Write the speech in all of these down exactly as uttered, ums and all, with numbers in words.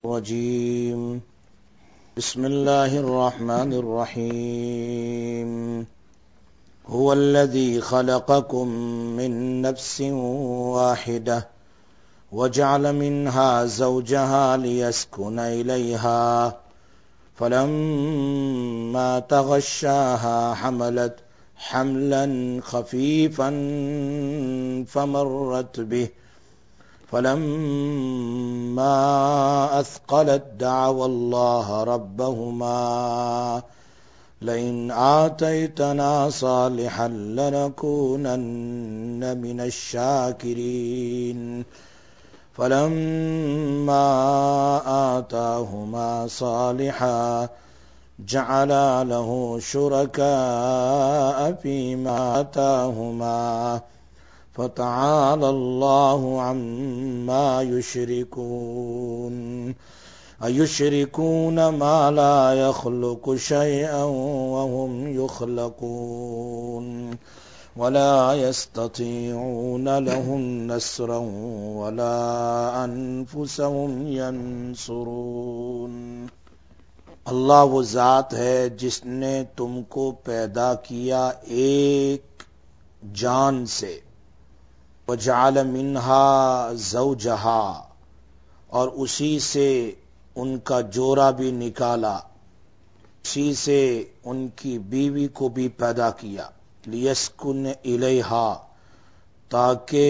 الرجيم بسم الله الرحمن الرحيم هو الذي خلقكم من نفس واحدة وجعل منها زوجها ليسكن إليها فلما تغشاها حملت حملا خفيفا فمرت به فلما أثقلت دعوا الله ربهما لئن آتيتنا صالحا لنكونن من الشاكرين فلما آتاهما صالحا جعلا له شركاء فيما آتاهما فتعالى الله عما يشركون أيشركون ما لا يخلق شيئا وهم يخلقون ولا يستطيعون لهم نصرا ولا أنفسهم ينصرون۔ اللہ وہ ذات ہے جس نے تم کو پیدا کیا ایک جان سے، وجعل منہا زوجہا، اور اسی سے ان کا جوڑا بھی نکالا، اسی سے ان کی بیوی کو بھی پیدا کیا، لیسکن الیہا، تاکہ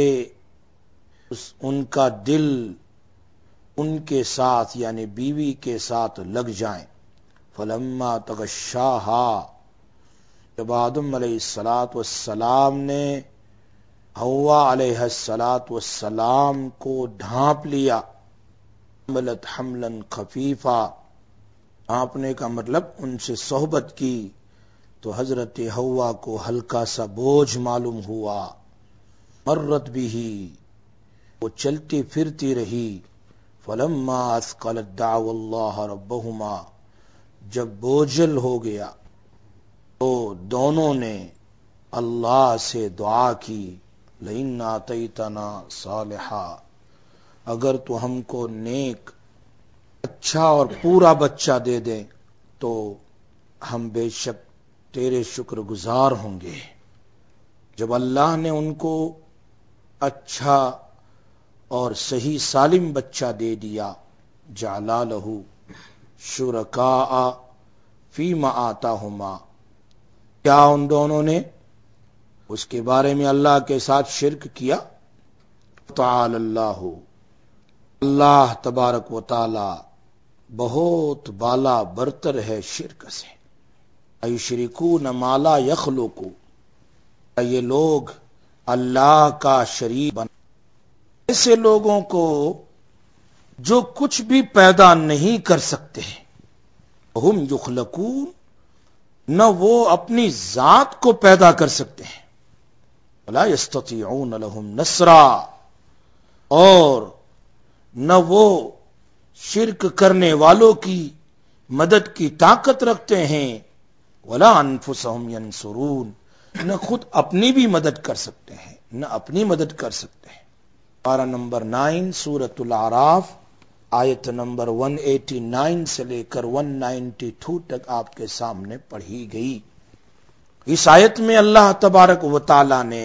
ان کا دل ان کے ساتھ یعنی بیوی کے ساتھ لگ جائیں۔ فلما تغشاہا، جب آدم علیہ الصلاۃ والسلام نے حوا علیہ الصلاۃ والسلام کو ڈھانپ لیا، حملت حملا خفیفا، ڈھانپنے کا مطلب ان سے صحبت کی تو حضرت حوا کو ہلکا سا بوجھ معلوم ہوا، مرت بھی، وہ چلتی پھرتی رہی، فلما اثقلت دعوا اللہ ربہما، جب بوجھل ہو گیا تو دونوں نے اللہ سے دعا کی، لئن آتیتنا صالحا، اگر تو ہم کو نیک اچھا اور پورا بچہ دے دیں تو ہم بے شک تیرے شکر گزار ہوں گے۔ جب اللہ نے ان کو اچھا اور صحیح سالم بچہ دے دیا، جعلا لہو شرکاء فیما آتاہما، کیا ان دونوں نے اس کے بارے میں اللہ کے ساتھ شرک کیا؟ تعالی اللہ، اللہ تبارک و تعالی بہت بالا برتر ہے شرک سے۔ ایشرکون ما لا یخلق، یہ لوگ اللہ کا شریک بنا، ایسے لوگوں کو جو کچھ بھی پیدا نہیں کر سکتے ہیں، ہم یخلقون، نہ وہ اپنی ذات کو پیدا کر سکتے ہیں، ولا یستطیعون لهم نصرا، اور نہ وہ شرک کرنے والوں کی مدد کی طاقت رکھتے ہیں، ولا انفسهم ینصرون، نہ خود اپنی بھی مدد کر سکتے ہیں، نہ اپنی مدد کر سکتے ہیں۔ پارہ نمبر نائن سورۃ الاعراف، آیت نمبر ایک سو نناسی سے لے کر ایک سو بانوے تک آپ کے سامنے پڑھی گئی۔ اس آیت میں اللہ تبارک و تعالی نے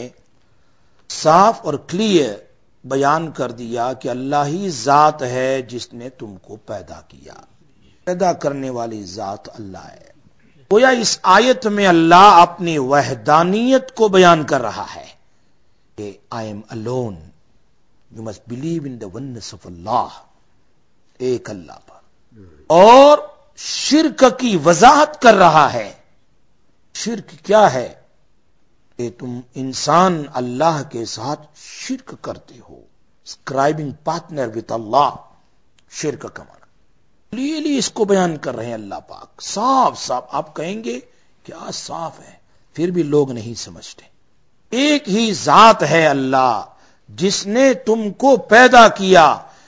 صاف اور کلیئر بیان کر دیا کہ اللہ ہی ذات ہے جس نے تم کو پیدا کیا، پیدا کرنے والی ذات اللہ ہے۔ گویا اس آیت میں اللہ اپنی وحدانیت کو بیان کر رہا ہے کہ I am alone, you must believe in the oneness of Allah، ایک اللہ پر، اور شرک کی وضاحت کر رہا ہے۔ شرک کیا ہے؟ کہ تم انسان اللہ کے ساتھ شرک کرتے ہو، ascribing partner with اللہ، شرک کا معنی کلیئرلی اس کو بیان کر رہے ہیں اللہ پاک، صاف صاف۔ آپ کہیں گے کیا صاف ہے، پھر بھی لوگ نہیں سمجھتے۔ ایک ہی ذات ہے اللہ جس نے تم کو پیدا کیا،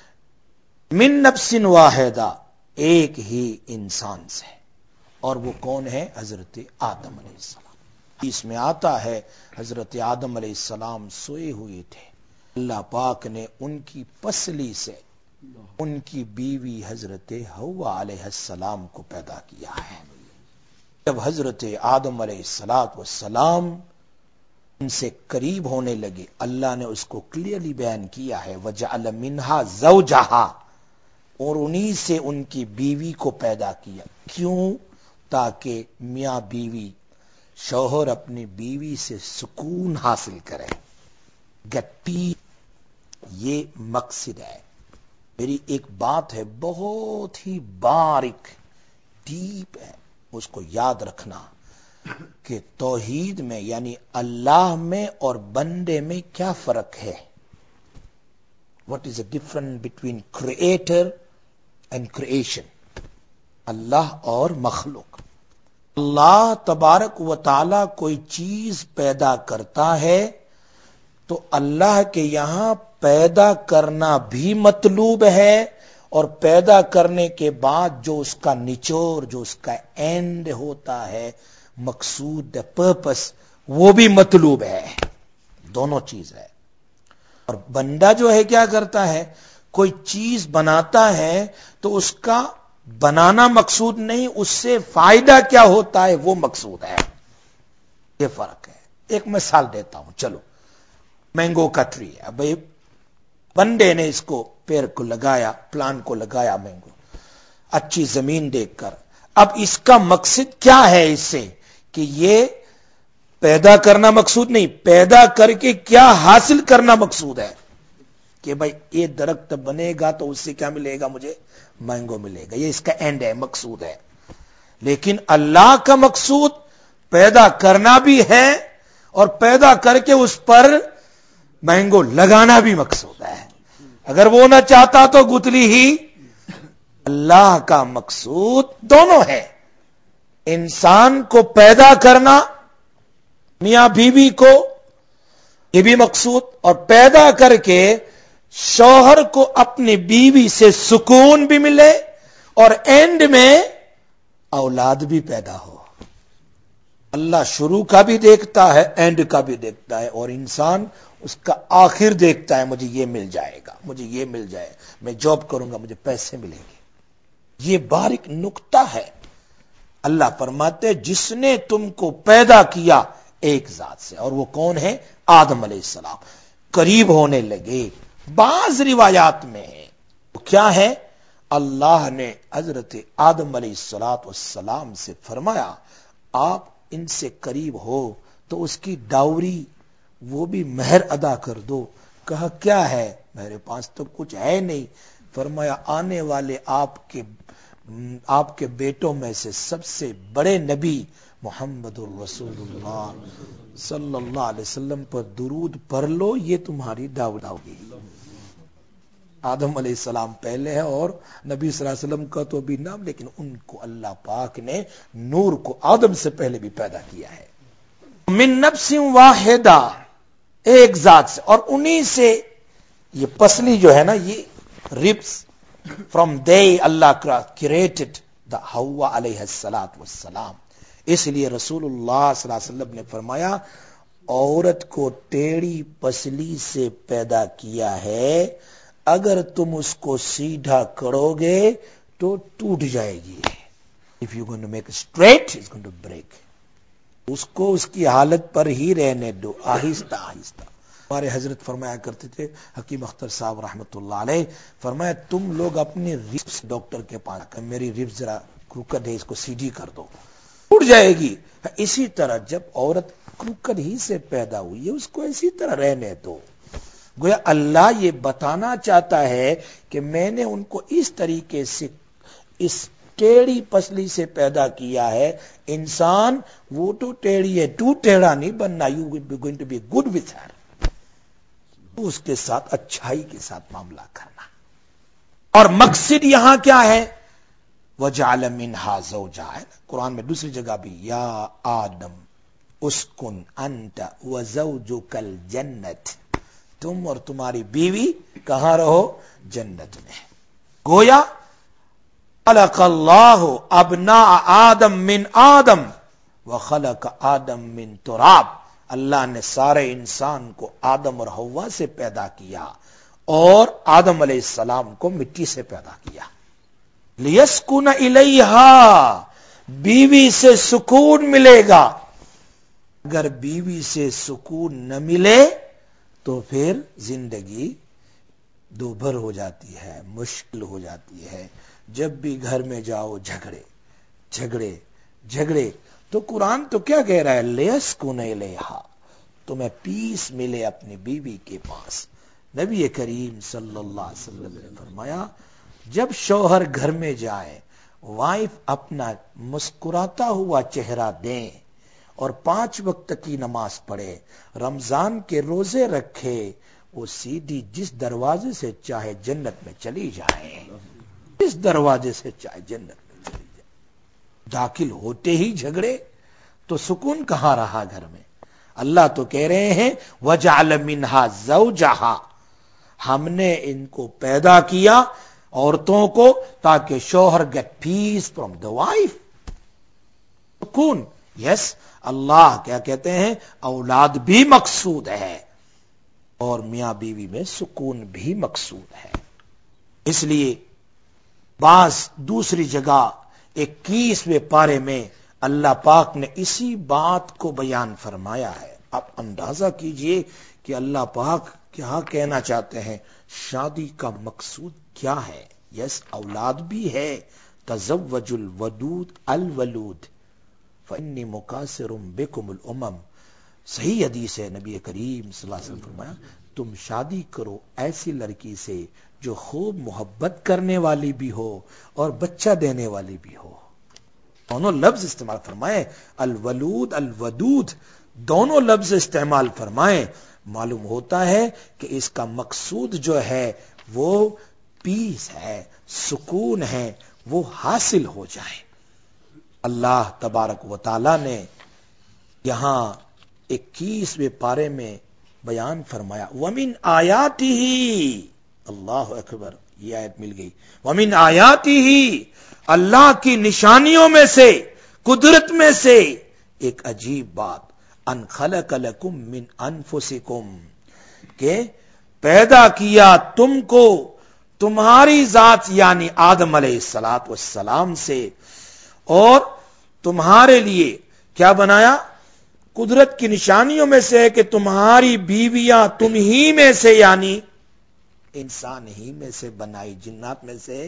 من نفس واحدہ، ایک ہی انسان سے، اور وہ کون ہے؟ حضرت آدم علیہ السلام۔ اس میں آتا ہے حضرت آدم علیہ السلام سوئے ہوئے تھے، اللہ پاک نے ان کی پسلی سے ان کی بیوی حضرت حوا علیہ السلام کو پیدا کیا ہے. جب حضرت آدم علیہ السلام والسلام ان سے قریب ہونے لگے، اللہ نے اس کو کلیئرلی بیان کیا ہے وَجَعَلَ مِنْهَا زَوْجَهَا، اور انہی سے ان کی بیوی کو پیدا کیا. کیوں؟ تاکہ میاں بیوی، شوہر اپنی بیوی سے سکون حاصل کرے، گیٹ پیس. یہ مقصد ہے. میری ایک بات ہے بہت ہی باریک ڈیپ ہے، اس کو یاد رکھنا کہ توحید میں یعنی اللہ میں اور بندے میں کیا فرق ہے. What is a difference between creator and creation, اللہ اور مخلوق. اللہ تبارک و تعالی کوئی چیز پیدا کرتا ہے تو اللہ کے یہاں پیدا کرنا بھی مطلوب ہے، اور پیدا کرنے کے بعد جو اس کا نچوڑ، جو اس کا اینڈ ہوتا ہے، مقصود پرپس، وہ بھی مطلوب ہے. دونوں چیز ہے. اور بندہ جو ہے کیا کرتا ہے، کوئی چیز بناتا ہے تو اس کا بنانا مقصود نہیں، اس سے فائدہ کیا ہوتا ہے وہ مقصود ہے. یہ فرق ہے. ایک مثال دیتا ہوں. چلو، مینگو کا ٹری ہے. اب بندے نے اس کو پیڑ کو لگایا، پلان کو لگایا، مینگو اچھی زمین دیکھ کر. اب اس کا مقصد کیا ہے اس سے، کہ یہ پیدا کرنا مقصود نہیں، پیدا کر کے کیا حاصل کرنا مقصود ہے. کہ بھائی یہ درخت بنے گا تو اس سے کیا ملے گا، مجھے مینگو ملے گا. یہ اس کا اینڈ ہے، مقصود ہے. لیکن اللہ کا مقصود پیدا کرنا بھی ہے، اور پیدا کر کے اس پر مینگو لگانا بھی مقصود ہے. اگر وہ نہ چاہتا تو گتلی ہی. اللہ کا مقصود دونوں ہے. انسان کو پیدا کرنا، میاں بیوی کو، یہ بھی مقصود، اور پیدا کر کے شوہر کو اپنی بیوی سے سکون بھی ملے اور اینڈ میں اولاد بھی پیدا ہو. اللہ شروع کا بھی دیکھتا ہے، اینڈ کا بھی دیکھتا ہے، اور انسان اس کا آخر دیکھتا ہے. مجھے یہ مل جائے گا، مجھے یہ مل جائے، میں جاب کروں گا، مجھے پیسے ملیں گے. یہ باریک نقطہ ہے. اللہ فرماتے جس نے تم کو پیدا کیا ایک ذات سے، اور وہ کون ہے؟ آدم علیہ السلام. قریب ہونے لگے. بعض روایات میں ہے وہ کیا ہے، اللہ نے حضرت آدم علیہ الصلوۃ والسلام سے فرمایا آپ ان سے قریب ہو تو اس کی ڈاوری، وہ بھی مہر ادا کر دو. کہا کیا ہے؟ میرے پاس تو کچھ ہے نہیں. فرمایا آنے والے آپ کے آپ کے بیٹوں میں سے سب سے بڑے نبی محمد الرسول اللہ صلی اللہ علیہ وسلم پر درود پڑھ لو، یہ تمہاری دعوت ہوگی. آدم علیہ السلام پہلے ہے، اور نبی صلی اللہ علیہ وسلم کا تو بھی نام، لیکن ان کو اللہ پاک نے نور کو آدم سے پہلے بھی پیدا کیا ہے. من نفس واحدہ، ایک ذات سے، اور انہی سے یہ پسلی جو ہے نا، یہ ربس from they Allah created the حوا علیہ السلام والسلام. اس لیے رسول اللہ صلی اللہ علیہ وسلم نے فرمایا عورت کو ٹیڑھی پسلی سے پیدا کیا ہے، اگر تم اس کو سیدھا کرو گے تو ٹوٹ جائے گی. If you're going to make it straight, it's going to break. اس کو اس کی حالت پر ہی رہنے دو، آہستہ آہستہ. ہمارے حضرت فرمایا کرتے تھے، حکیم اختر صاحب رحمت اللہ علیہ، فرمایا تم لوگ اپنی ریبس ڈاکٹر کے پاس کہ میری ریبس ذرا کروکڈ ہے، اس کو سیدھی کر دو، ٹوٹ جائے گی. اسی طرح جب عورت کروکڈ ہی سے پیدا ہوئی ہے، اس کو اسی طرح رہنے دو. گویا اللہ یہ بتانا چاہتا ہے کہ میں نے ان کو اس طریقے سے اس ٹیڑھی پسلی سے پیدا کیا ہے. انسان وہ تو ٹیڑھی ہے، تو ٹیڑھا نہیں بننا. You will be going to be good with her, اس کے ساتھ اچھائی کے ساتھ معاملہ کرنا. اور مقصد یہاں کیا ہے؟ وَجَعَلَ مِنْهَا زَوْجَهَا. قرآن میں دوسری جگہ بھی یا آدم اسکن انت وزوجک الجنت، تم اور تمہاری بیوی کہاں رہو؟ جنت میں. گویا خلق اللہ ابناء آدم من آدم وخلق آدم من تراب. اللہ نے سارے انسان کو آدم اور حوا سے پیدا کیا، اور آدم علیہ السلام کو مٹی سے پیدا کیا. لیسکن الیہا، بیوی سے سکون ملے گا. اگر بیوی سے سکون نہ ملے تو پھر زندگی دوبھر ہو جاتی ہے، مشکل ہو جاتی ہے. جب بھی گھر میں جاؤ جھگڑے جھگڑے جھگڑے. تو قرآن تو کیا کہہ رہا ہے؟ لیسکن الیہا، تمہیں پیس ملے اپنی بیوی کے پاس. نبی کریم صلی اللہ علیہ وسلم نے فرمایا جب شوہر گھر میں جائے، وائف اپنا مسکراتا ہوا چہرہ دیں اور پانچ وقت کی نماز پڑھے، رمضان کے روزے رکھے، وہ سیدھی جس دروازے سے چاہے جنت میں چلی جائے، جس دروازے سے چاہے جنت میں چلی جائے. داخل ہوتے ہی جھگڑے تو سکون کہاں رہا گھر میں؟ اللہ تو کہہ رہے ہیں وَجَعَلَ مِنْهَا زَوْجَهَا، ہم نے ان کو پیدا کیا عورتوں کو تاکہ شوہر get peace from the wife. سکون. یس، اللہ کیا کہتے ہیں؟ اولاد بھی مقصود ہے اور میاں بیوی میں سکون بھی مقصود ہے. اس لیے بعض دوسری جگہ اکیسویں پارے میں اللہ پاک نے اسی بات کو بیان فرمایا ہے. آپ اندازہ کیجئے کہ اللہ پاک کیا کہنا چاہتے ہیں. شادی کا مقصود کیا ہے؟ یس، اولاد بھی ہے. تزوج الودود الولود فانی مکاثر بکم الامم. صحیح حدیث ہے، نبی کریم صلی اللہ علیہ وسلم فرمایا تم شادی کرو ایسی لڑکی سے جو خوب محبت کرنے والی بھی ہو اور بچہ دینے والی بھی ہو. دونوں لفظ استعمال فرمائے، الولود الودود، دونوں لفظ استعمال فرمائے. معلوم ہوتا ہے کہ اس کا مقصود جو ہے وہ پیس ہے، سکون ہے، وہ حاصل ہو جائے. اللہ تبارک و تعالی نے یہاں اکیسویں پارے میں بیان فرمایا وَمِنْ آیَاتِهِ، اللہ اکبر، یہ آیت مل گئی. وَمِنْ آیَاتِهِ، اللہ کی نشانیوں میں سے، قدرت میں سے ایک عجیب بات، ان خلق لکم من انفسکم، کہ پیدا کیا تم کو تمہاری ذات یعنی آدم علیہ الصلات والسلام سے، اور تمہارے لیے کیا بنایا؟ قدرت کی نشانیوں میں سے ہے کہ تمہاری بیویاں تم ہی میں سے یعنی انسان ہی میں سے بنائی، جنات میں سے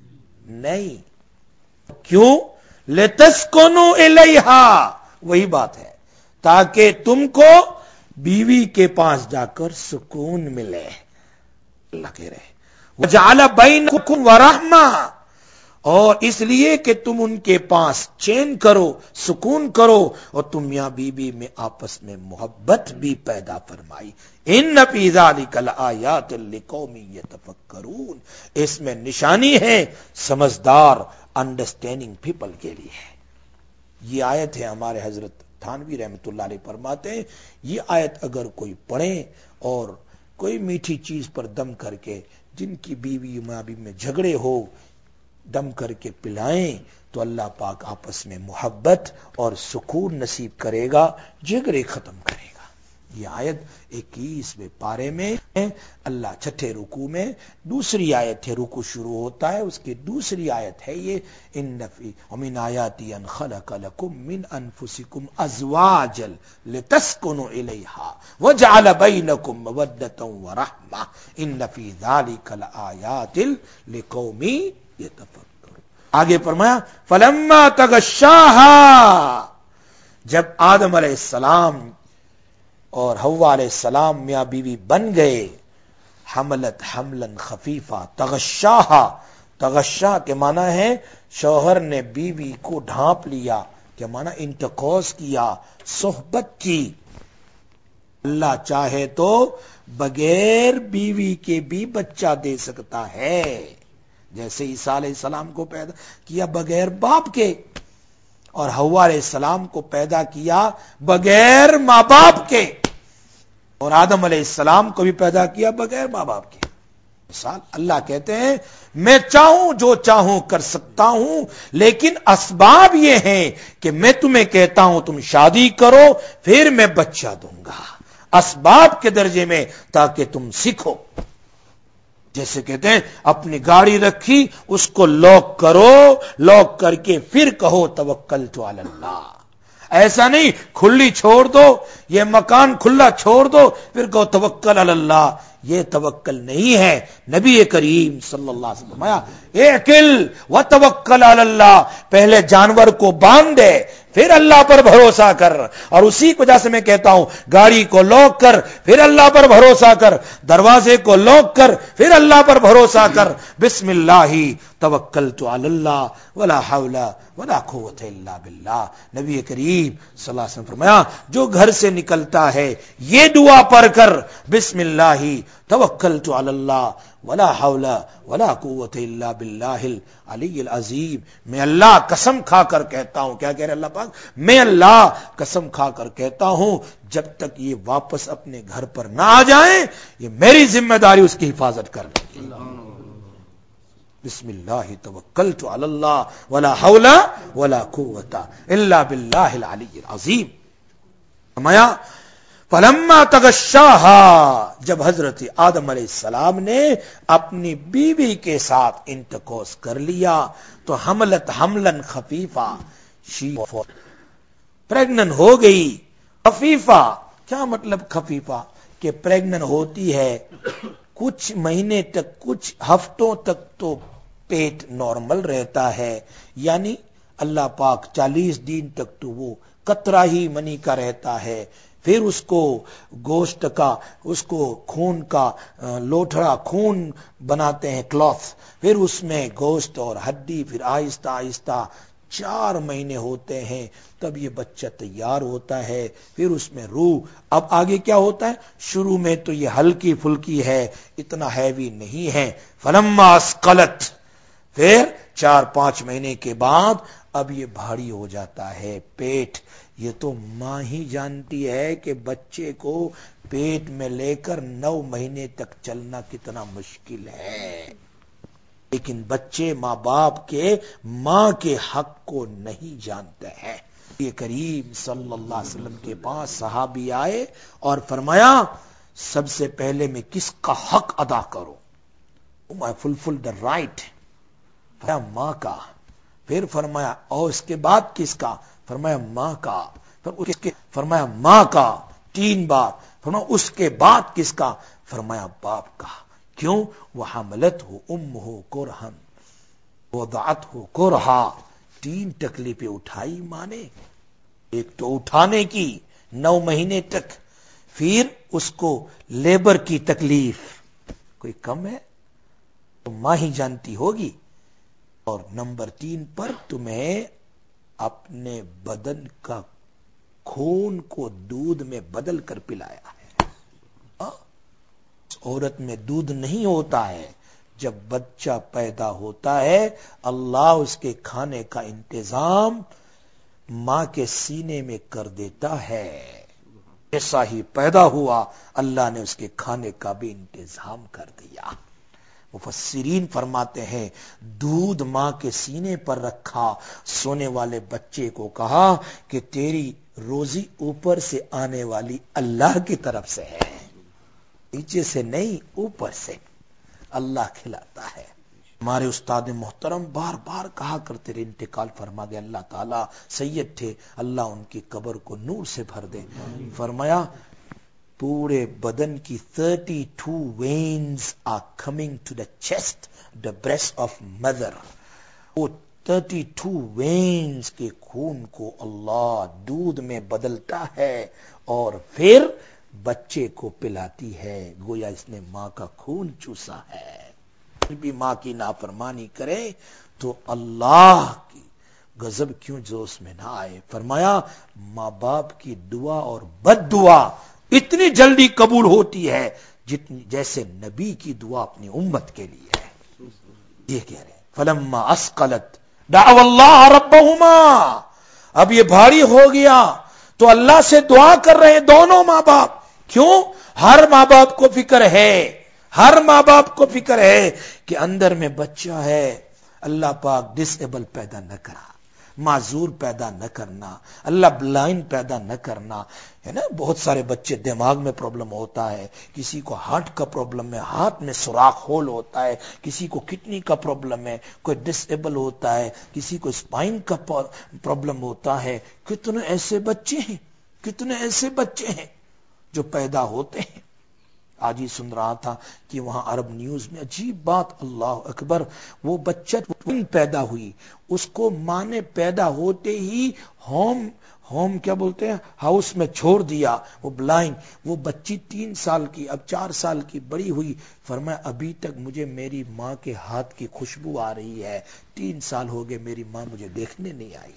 نہیں. کیوں؟ لِتَسْكُنُوا إِلَيْهَا، وہی بات ہے تاکہ تم کو بیوی کے پاس جا کر سکون ملے. اللہ کہہ رہے وَجَعَلَ بَيْنَكُمْ وَرَحْمَةً، اور اس لیے کہ تم ان کے پاس چین کرو، سکون کرو، اور تم میاں بیوی میں آپس میں محبت بھی پیدا فرمائی. ان فی ذلک لآیات لقوم یتفکرون، اس میں نشانی ہے سمجھدار انڈرسٹینڈنگ پیپل کے لیے. یہ آیت ہے، ہمارے حضرت تھانوی رحمۃ اللہ علیہ فرماتے ہیں یہ آیت اگر کوئی پڑھے اور کوئی میٹھی چیز پر دم کر کے، جن کی بیوی ماں بیوی میں جھگڑے ہو، دم کر کے پلائیں تو اللہ پاک آپس میں محبت اور سکون نصیب کرے گا، جھگڑے ختم کرے گا. یہ آیت اکیسویں پارے میں اللہ چھٹے رکوع میں دوسری آیت ہے، رکوع شروع ہوتا ہے اس کی دوسری آیت ہے یہ ان فی ومن آیاتی ان خلق لکم من انفسکم ازواجا لتسکنوا الیہا وجعل بینکم مودۃ ورحمۃ ان فی ذلک لآیات لقوم یتفکرون. آگے فرمایا فلما تغشاہا، جب آدم علیہ السلام اور حوا علیہ السلام میاں بیوی بن گئے، حملت حملا خفیفا، تغشاہا، تغشا کے معنی ہے شوہر نے بیوی کو ڈھانپ لیا، کیا معنی؟ انٹرکورس کیا، صحبت کی. اللہ چاہے تو بغیر بیوی کے بھی بچہ دے سکتا ہے، جیسے عیسیٰ علیہ السلام کو پیدا کیا بغیر باپ کے، اور حوا علیہ السلام کو پیدا کیا بغیر ماں باپ کے، اور آدم علیہ السلام کو بھی پیدا کیا بغیر ماں باپ کے. مثال اللہ کہتے ہیں میں چاہوں جو چاہوں کر سکتا ہوں، لیکن اسباب یہ ہیں کہ میں تمہیں کہتا ہوں تم شادی کرو پھر میں بچہ دوں گا، اسباب کے درجے میں، تاکہ تم سیکھو. جیسے کہتے ہیں اپنی گاڑی رکھی اس کو لاک کرو، لاک کر کے پھر کہو توکلت علی اللہ. ایسا نہیں کھلی چھوڑ دو، یہ مکان کھلا چھوڑ دو پھر کہو توکل علی اللہ. یہ توکل نہیں ہے. نبی کریم صلی اللہ علیہ وسلم فرمایا اعقل وتوکل علی اللہ، پہلے جانور کو باندھ دے پھر اللہ پر بھروسہ کر. اور اسی وجہ سے میں کہتا ہوں گاڑی کو لاک کر پھر اللہ پر بھروسہ کر، دروازے کو لاک کر پھر اللہ پر بھروسہ کر. بسم اللہ توکلت علی اللہ ولا حول ولا قوت الا باللہ. نبی کریم صلی اللہ علیہ وسلم فرمایا جو گھر سے نکلتا ہے یہ دعا پڑھ کر بسم اللہ توکلت علی اللہ ولا حول ولا قوت الا باللہ العلی العظیم. میں اللہ قسم کھا کر کہتا ہوں، کیا کہہ رہے اللہ پاک؟ میں اللہ قسم کھا کر کہتا ہوں جب تک یہ واپس اپنے گھر پر نہ آ جائیں یہ میری ذمہ داری اس کی حفاظت کرنے کی. بسم اللہ توکلت علی اللہ ولا حول ولا قوت الا باللہ العلی العظیم. فرمایا فلما تغشاها، جب حضرت آدم علیہ السلام نے اپنی بیوی کے ساتھ انتقوس کر لیا تو حملت حملن خفیفہ، شی پریگنن ہو گئی. خفیفہ کیا مطلب خفیفہ؟ کہ پریگنن ہوتی ہے کچھ مہینے تک کچھ ہفتوں تک تو پیٹ نارمل رہتا ہے، یعنی اللہ پاک چالیس دن تک تو وہ قطرہ ہی منی کا رہتا ہے، پھر اس کو گوشت کا اس کو خون کا لوٹھڑا خون بناتے ہیں کلوتھ، پھر اس میں گوشت اور ہڈی، پھر آہستہ آہستہ چار مہینے ہوتے ہیں تب یہ بچہ تیار ہوتا ہے، پھر اس میں روح. اب آگے کیا ہوتا ہے؟ شروع میں تو یہ ہلکی پھلکی ہے، اتنا ہیوی نہیں ہے. فلما اسقلت، پھر چار پانچ مہینے کے بعد اب یہ بھاری ہو جاتا ہے پیٹ. یہ تو ماں ہی جانتی ہے کہ بچے کو پیٹ میں لے کر نو مہینے تک چلنا کتنا مشکل ہے، لیکن بچے ماں باپ کے ماں کے حق کو نہیں جانتے ہیں. یہ کریم صلی اللہ علیہ وسلم کے پاس صحابی آئے اور فرمایا سب سے پہلے میں کس کا حق ادا کروں؟ I fulfill the right. فرمایا ماں کا. پھر فرمایا اور اس کے بعد کس کا؟ فرمایا ماں کا. پھر اس کے فرمایا ماں کا تین بار. فرمایا اس کے بعد کس کا؟ فرمایا باپ کا. کیوں؟ وہ حملت ہو ام ہو کرہن وضعت ہو کرہا، تین تکلیفیں اٹھائی ماں نے. ایک تو اٹھانے کی نو مہینے تک، پھر اس کو لیبر کی تکلیف، کوئی کم ہے؟ تو ماں ہی جانتی ہوگی. اور نمبر تین پر تمہیں اپنے بدن کا خون کو دودھ میں بدل کر پلایا ہے. عورت میں دودھ نہیں ہوتا ہے. جب بچہ پیدا ہوتا ہے اللہ اس کے کھانے کا انتظام ماں کے سینے میں کر دیتا ہے. ایسا ہی پیدا ہوا اللہ نے اس کے کھانے کا بھی انتظام کر دیا. مفسرین فرماتے ہیں دودھ ماں کے سینے پر رکھا، سونے والے بچے کو کہا کہ تیری روزی اوپر سے آنے والی اللہ کی طرف سے ہے، نیچے سے نہیں اوپر سے اللہ کھلاتا ہے. ہمارے استاد محترم بار بار کہا کرتے رہے، انتقال فرما گئے، اللہ تعالیٰ سید تھے، اللہ ان کی قبر کو نور سے بھر دے. فرمایا پورے بدن کی thirty two veins are coming to the chest, the breast of mother. وہ thirty two veins کے خون کو اللہ دودھ میں بدلتا ہے اور پھر بچے کو پلاتی ہے، گویا اس نے ماں کا خون چوسا ہے. پھر بھی ماں کی نافرمانی کرے تو اللہ کی غضب کیوں جوش میں نہ آئے. فرمایا ماں باپ کی دعا اور بد دعا اتنی جلدی قبول ہوتی ہے جتنی جیسے نبی کی دعا اپنی امت کے لیے ہے. یہ کہہ رہے ہیں فلما اسقلت دعوا اللہ ربہما، اب یہ بھاری ہو گیا تو اللہ سے دعا کر رہے ہیں دونوں ماں باپ. کیوں؟ ہر ماں باپ کو فکر ہے، ہر ماں باپ کو فکر ہے کہ اندر میں بچہ ہے، اللہ پاک ڈس ایبل پیدا نہ کرا. معذور پیدا نہ کرنا، اللہ بلائنڈ پیدا نہ کرنا، ہے نا. بہت سارے بچے دماغ میں پرابلم ہوتا ہے، کسی کو ہارٹ کا پرابلم ہے، ہاتھ میں سوراخ ہول ہوتا ہے، کسی کو کڈنی کا پرابلم ہے، کوئی ڈس ایبل ہوتا ہے، کسی کو اسپائن کا پرابلم ہوتا ہے. کتنے ایسے بچے ہیں، کتنے ایسے بچے ہیں جو پیدا ہوتے ہیں. آج ہی سن رہا تھا کہ وہاں عرب نیوز میں عجیب بات، اللہ اکبر، وہ بچہ پیدا ہوئی، اس کو ماں نے پیدا ہوتے ہی ہوم ہوم کیا بولتے ہیں ہاؤس میں چھوڑ دیا. وہ بلائنڈ، وہ بچی تین سال کی، اب چار سال کی بڑی ہوئی. فرمایا ابھی تک مجھے میری ماں کے ہاتھ کی خوشبو آ رہی ہے، تین سال ہو گئے میری ماں مجھے دیکھنے نہیں آئی.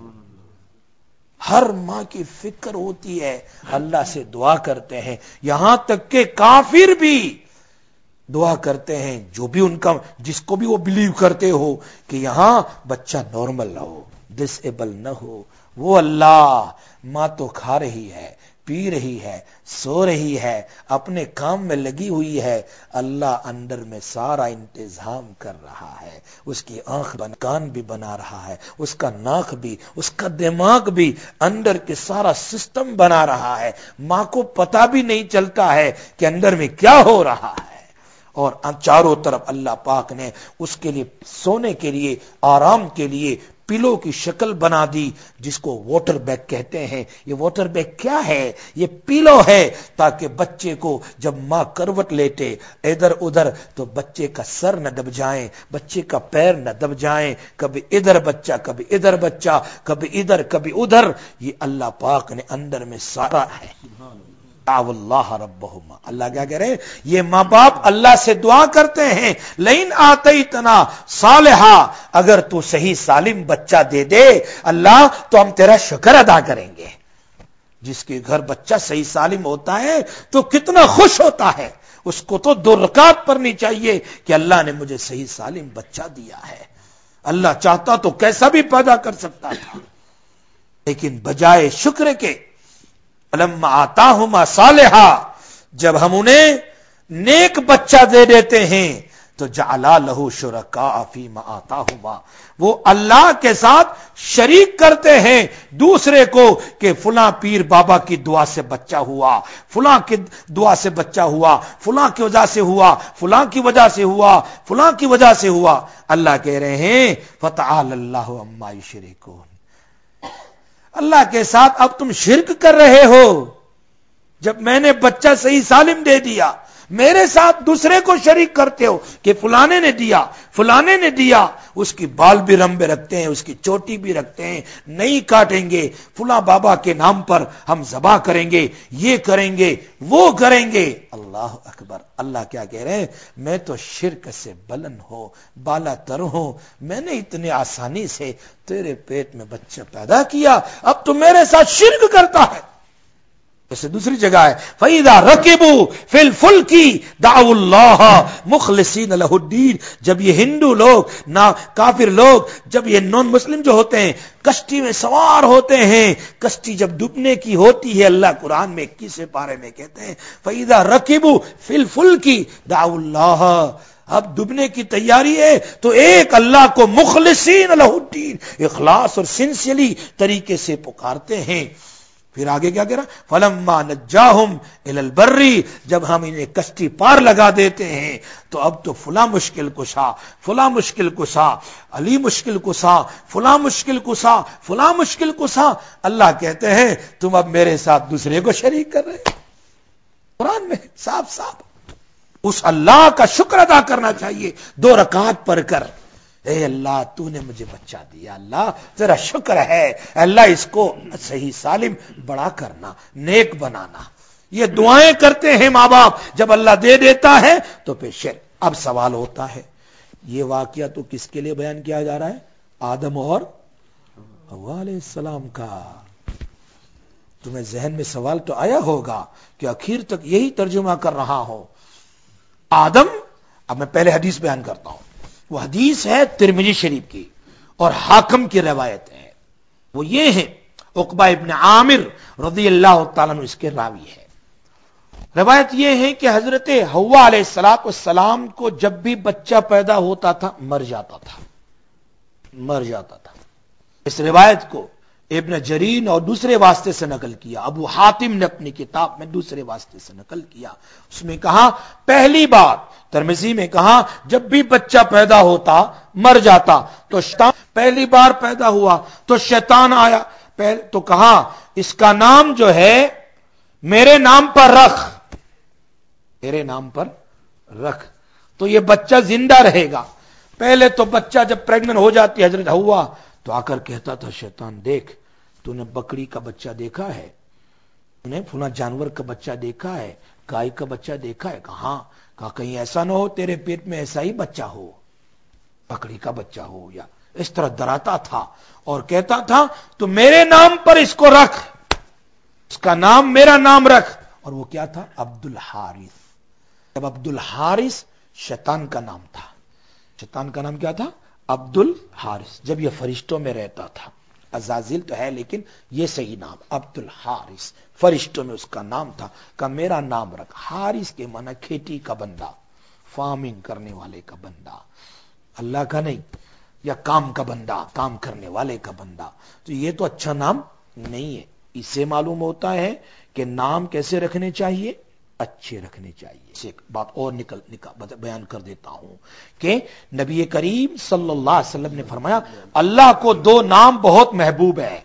ہر ماں کی فکر ہوتی ہے. اللہ سے دعا کرتے ہیں، یہاں تک کہ کافر بھی دعا کرتے ہیں، جو بھی ان کا، جس کو بھی وہ بلیو کرتے ہو کہ یہاں بچہ نارمل نہ ہو، ڈس ایبل نہ ہو. وہ اللہ، ماں تو کھا رہی ہے، پی رہی ہے، سو رہی ہے، اپنے کام میں لگی ہوئی ہے، اللہ اندر میں سارا انتظام کر رہا ہے. اس کی آنکھ بن کان بھی بنا رہا ہے، اس کا ناک بھی، اس کا دماغ بھی، اندر کے سارا سسٹم بنا رہا ہے. ماں کو پتا بھی نہیں چلتا ہے کہ اندر میں کیا ہو رہا ہے. اور چاروں طرف اللہ پاک نے اس کے لیے سونے کے لیے، آرام کے لیے پلو کی شکل بنا دی، جس کو واٹر بیگ کہتے ہیں. یہ واٹر بیگ کیا ہے؟ یہ پلو ہے، تاکہ بچے کو جب ماں کروٹ لیٹے ادھر ادھر تو بچے کا سر نہ دب جائیں، بچے کا پیر نہ دب جائیں، کبھی ادھر بچہ کبھی ادھر بچہ، کبھی ادھر کبھی ادھر. یہ اللہ پاک نے اندر میں سارا ہے. اللہ ربہما، اللہ کیا کہہ رہے ہیں؟ یہ ماں باپ اللہ سے دعا کرتے ہیں، لئن آتیتنا صالحا، اگر تو صحیح سالم بچہ دے دے اللہ تو ہم تیرا شکر ادا کریں گے. جس کے گھر بچہ صحیح سالم ہوتا ہے تو کتنا خوش ہوتا ہے. اس کو تو دو رکعت پڑھنی چاہیے کہ اللہ نے مجھے صحیح سالم بچہ دیا ہے. اللہ چاہتا تو کیسا بھی پیدا کر سکتا تھا، لیکن بجائے شکر کے فلما آتاہما صالحا، جب ہم انہیں نیک بچہ دے دیتے ہیں تو جعلا لہ شرکاء فیما آتاہما، وہ اللہ کے ساتھ شریک کرتے ہیں دوسرے کو کہ فلاں پیر بابا کی دعا سے بچہ ہوا، فلاں کی دعا سے بچہ ہوا، فلاں کی وجہ سے ہوا، فلاں کی وجہ سے ہوا، فلاں کی وجہ سے ہوا. اللہ کہہ رہے ہیں فتعالی اللہ عما یشرکون، اللہ کے ساتھ اب تم شرک کر رہے ہو. جب میں نے بچہ صحیح سالم دے دیا، میرے ساتھ دوسرے کو شریک کرتے ہو کہ فلانے نے دیا، فلانے نے دیا. اس کی بال بھی رمبے رکھتے ہیں، اس کی چوٹی بھی رکھتے ہیں، نہیں کاٹیں گے، فلاں بابا کے نام پر ہم ذبح کریں گے، یہ کریں گے، وہ کریں گے. اللہ اکبر. اللہ کیا کہہ رہے ہیں؟ میں تو شرک سے بلند ہوں، بالا تر ہوں. میں نے اتنی آسانی سے تیرے پیٹ میں بچہ پیدا کیا، اب تو میرے ساتھ شرک کرتا ہے. اسے دوسری جگہ ہے فَإِذَا رَكِبُوا فِي الْفُلْكِ دَعَوُا اللَّهَ مُخْلِصِينَ لَهُ الدِّينَ. جب یہ ہندو لوگ، نا کافر لوگ، جب یہ نان مسلم جو ہوتے ہیں کشتی میں سوار ہوتے ہیں، کشتی جب ڈوبنے کی ہوتی ہے، اللہ قرآن میں اکیسویں پارے میں کہتے ہیں فَإِذَا رَكِبُوا فِي الْفُلْكِ دَعَوُا اللَّهَ، اب ڈوبنے کی تیاری ہے تو ایک اللہ کو مخلصین لہ الدین، اخلاص اور سنسیلی طریقے سے پکارتے ہیں. پھر آگے کیا کہہ رہا؟ فلما نجاہم الی البر، جب ہم انہیں کشتی پار لگا دیتے ہیں تو اب تو فلاں مشکل کشا، فلاں مشکل کشا، علی مشکل کشا، فلاں مشکل کشا، فلاں مشکل کشا. اللہ کہتے ہیں تم اب میرے ساتھ دوسرے کو شریک کر رہے. قرآن میں صاف صاف اس اللہ کا شکر ادا کرنا چاہیے دو رکعت پڑھ کر. اے اللہ تو نے مجھے بچہ دیا، اللہ تیرا شکر ہے، اللہ اس کو صحیح سالم بڑا کرنا، نیک بنانا. یہ دعائیں کرتے ہیں ماں باپ. جب اللہ دے دیتا ہے تو پھر شرک. اب سوال ہوتا ہے یہ واقعہ تو کس کے لیے بیان کیا جا رہا ہے؟ آدم اور حوا علیہ السلام کا. تمہیں ذہن میں سوال تو آیا ہوگا کہ آخر تک یہی ترجمہ کر رہا ہوں. آدم، اب میں پہلے حدیث بیان کرتا ہوں. وہ حدیث ہے ترمذی شریف کی اور حاکم کی روایت ہے. وہ یہ ہے عقبہ ابن عامر رضی اللہ تعالیٰ عنہ اس کے راوی ہے. روایت یہ ہے کہ حضرت حوا علیہ الصلوۃ والسلام کو جب بھی بچہ پیدا ہوتا تھا مر جاتا تھا، مر جاتا تھا. اس روایت کو ابن جریر اور دوسرے واسطے سے نقل کیا، ابو حاتم نے اپنی کتاب میں دوسرے واسطے سے نقل کیا. اس میں کہا پہلی بات، ترمذی میں کہا جب بھی بچہ پیدا ہوتا مر جاتا تو شیطان، پہلی بار پیدا ہوا تو شیطان آیا تو کہا اس کا نام جو ہے میرے نام پر رکھ، میرے نام پر رکھ تو یہ بچہ زندہ رہے گا. پہلے تو بچہ جب پریگننٹ ہو جاتی حضرت ہوا تو آ کر کہتا تھا شیطان دیکھ تو نے بکری کا بچہ دیکھا ہے، تو نے فلاں جانور کا بچہ دیکھا ہے، گائے کا بچہ دیکھا ہے؟ کہاں؟ کہا کہیں ایسا نہ ہو تیرے پیٹ میں ایسا ہی بچہ ہو، بکری کا بچہ ہو. یا اس طرح ڈراتا تھا اور کہتا تھا تو میرے نام پر اس کو رکھ، اس کا نام میرا نام رکھ. اور وہ کیا تھا؟ عبد الحارث. جب عبد الحارث شیطان کا نام تھا، شیطان کا نام کیا تھا؟ عبد الحارث. جب یہ فرشتوں میں رہتا تھا، عزازیل تو ہے لیکن یہ صحیح نام عبد الحارث، فرشتوں میں اس کا نام تھا. کہ میرا نام رکھ. حارث کے معنی کھیتی کا بندہ، فارمنگ کرنے والے کا بندہ، اللہ کا نہیں، یا کام کا بندہ، کام کرنے والے کا بندہ. تو یہ تو اچھا نام نہیں ہے. اس سے معلوم ہوتا ہے کہ نام کیسے رکھنے چاہیے؟ اچھے رکھنے چاہیے. ایک بات اور نکل, نکل بیان کر دیتا ہوں کہ نبی کریم صلی اللہ علیہ وسلم نے فرمایا اللہ کو دو نام بہت محبوب ہے.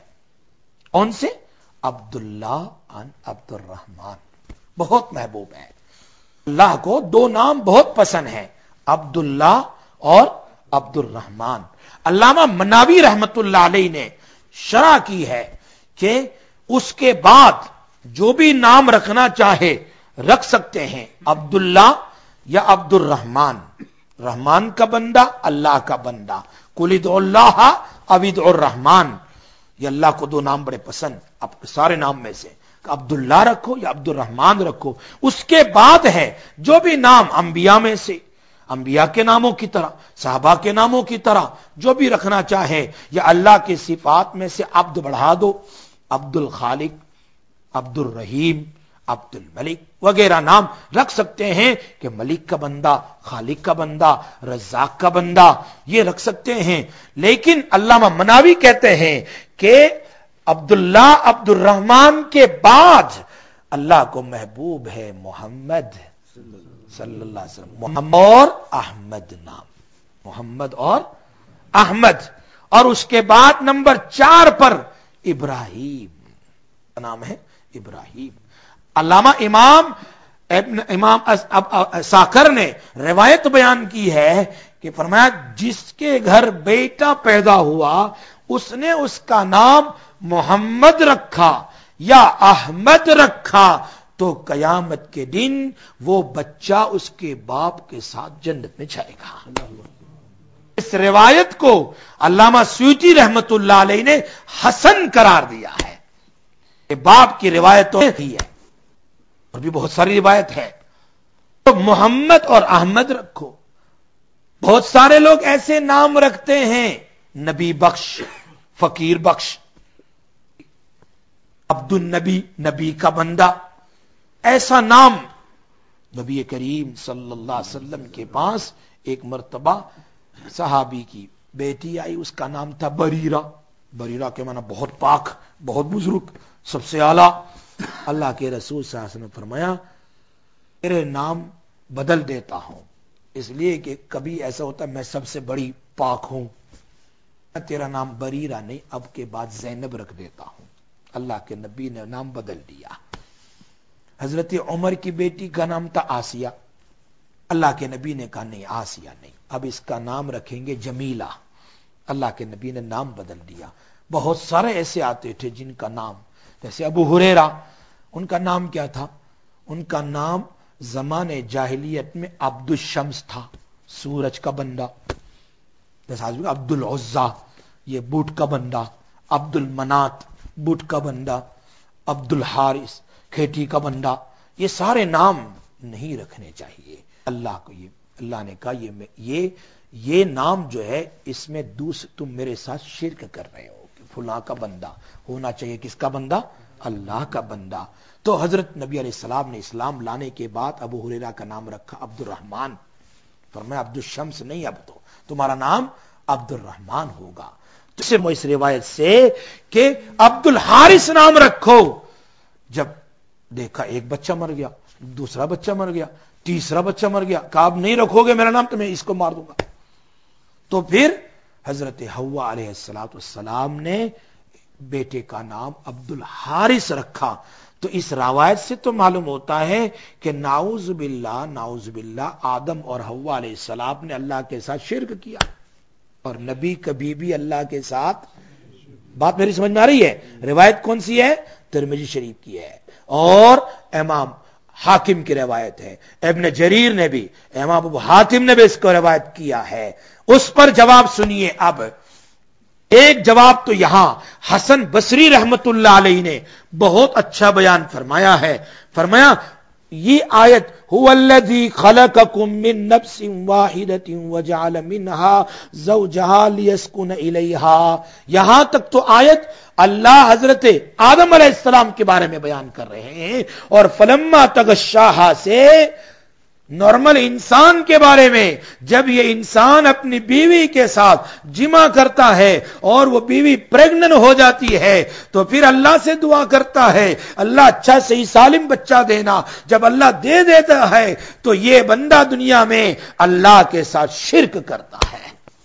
کون سے؟ عبداللہ اور عبد الرحمان، بہت محبوب ہے. اللہ کو دو نام بہت پسند ہیں، عبداللہ اور عبد الرحمان. علامہ مناوی رحمت اللہ علیہ نے شرح کی ہے کہ اس کے بعد جو بھی نام رکھنا چاہے رکھ سکتے ہیں، عبداللہ یا عبد الرحمان. رحمان کا بندہ، اللہ کا بندہ. قل ادعوا اللہ او ادعوا الرحمان. یہ اللہ کو دو نام بڑے پسند، اب سارے نام میں سے عبداللہ رکھو یا عبد الرحمان رکھو. اس کے بعد ہے جو بھی نام انبیاء میں سے، انبیاء کے ناموں کی طرح، صحابہ کے ناموں کی طرح جو بھی رکھنا چاہے، یا اللہ کی صفات میں سے عبد بڑھا دو، عبد الخالق، عبد الرحیم، عبد الملک وغیرہ نام رکھ سکتے ہیں کہ ملک کا بندہ، خالق کا بندہ، رزاق کا بندہ، یہ رکھ سکتے ہیں. لیکن علامہ مناوی کہتے ہیں کہ عبداللہ عبد الرحمان کے بعد اللہ کو محبوب ہے محمد صلی اللہ علیہ وسلم. محمد اور احمد نام، محمد اور احمد. اور اس کے بعد نمبر چار پر ابراہیم کا نام ہے، ابراہیم. علامہ امام امام ساکر نے روایت بیان کی ہے کہ فرمایا جس کے گھر بیٹا پیدا ہوا اس نے اس کا نام محمد رکھا یا احمد رکھا تو قیامت کے دن وہ بچہ اس کے باپ کے ساتھ جنت میں جائے گا. اس روایت کو علامہ سیوطی رحمت اللہ علیہ نے حسن قرار دیا ہے. یہ باپ کی روایت ہی ہے اور بھی بہت ساری روایت ہے. تو محمد اور احمد رکھو. بہت سارے لوگ ایسے نام رکھتے ہیں، نبی بخش، فقیر بخش، عبد النبی، نبی کا بندہ. ایسا نام نبی کریم صلی اللہ علیہ وسلم کے پاس ایک مرتبہ صحابی کی بیٹی آئی، اس کا نام تھا بریرہ. بریرہ کے معنی بہت پاک، بہت بزرگ، سب سے اعلیٰ. اللہ کے رسول صلی اللہ علیہ وسلم نے فرمایا تیرے نام بدل دیتا ہوں، اس لیے کہ کبھی ایسا ہوتا ہے میں سب سے بڑی پاک ہوں، تیرا نام بریرہ نہیں اب کے بعد زینب رکھ دیتا ہوں. اللہ کے نبی نے نام بدل دیا. حضرت عمر کی بیٹی کا نام تھا آسیہ. اللہ کے نبی نے کہا نہیں آسیہ نہیں، اب اس کا نام رکھیں گے جمیلہ. اللہ کے نبی نے نام بدل دیا. بہت سارے ایسے آتے تھے جن کا نام، جیسے ابو ہریرہ، ان کا نام کیا تھا؟ ان کا نام زمانے جاہلیت میں عبد الشمس تھا، سورج کا بندہ. جیسے عبد العزا، یہ بوٹ کا بندہ. عبد المنات، بوٹ کا بندہ. عبد الحارث، کھیتی کا بندہ. یہ سارے نام نہیں رکھنے چاہیے اللہ کو. یہ اللہ نے کہا یہ یہ یہ نام جو ہے اس میں دوسرے تم میرے ساتھ شرک کر رہے ہو کہ فلاں کا بندہ ہونا چاہیے. کس کا بندہ؟ اللہ کا بندہ. تو حضرت نبی علیہ السلام نے اسلام لانے کے بعد ابو ہریرہ کا نام رکھا عبد الرحمان. فرمایا عبد الشمس نہیں، اب تو تمہارا نام عبد الرحمان ہوگا. تو اس روایت سے کہ عبد الحارث نام رکھو، جب دیکھا ایک بچہ مر گیا، دوسرا بچہ مر گیا، تیسرا بچہ مر گیا، کہا اب نہیں رکھو گے میرا نام تو میں اس کو مار دوں گا. تو پھر حضرت حوا علیہ الصلوۃ والسلام نے بیٹے کا نام عبد الحارث رکھا. تو اس روایت سے تو معلوم ہوتا ہے کہ نعوذ باللہ نعوذ باللہ آدم اور حوا علیہ السلام نے اللہ کے ساتھ شرک کیا، اور نبی کبھی بھی اللہ کے ساتھ. بات میری سمجھ میں آ رہی ہے؟ روایت کون سی ہے؟ ترمذی شریف کی ہے، اور امام حاکم کی روایت ہے، ابن جریر نے بھی، امام ابو حاتم نے بھی اس کو روایت کیا ہے. اس پر جواب سنیے. اب ایک جواب تو یہاں حسن بصری رحمت اللہ علیہ نے بہت اچھا بیان فرمایا ہے. فرمایا یہ آیت هو الذی خلقکم من نفس واحدۃ وجعل منها زوجها لیسکن الیہا. یہاں تک تو آیت اللہ حضرت آدم علیہ السلام کے بارے میں بیان کر رہے ہیں، اور فلما تغشاہا سے نارمل انسان کے بارے میں. جب یہ انسان اپنی بیوی کے ساتھ جمع کرتا ہے اور وہ بیوی پریگننٹ ہو جاتی ہے تو پھر اللہ سے دعا کرتا ہے اللہ اچھا صحیح سالم بچہ دینا. جب اللہ دے دیتا ہے تو یہ بندہ دنیا میں اللہ کے ساتھ شرک کرتا ہے.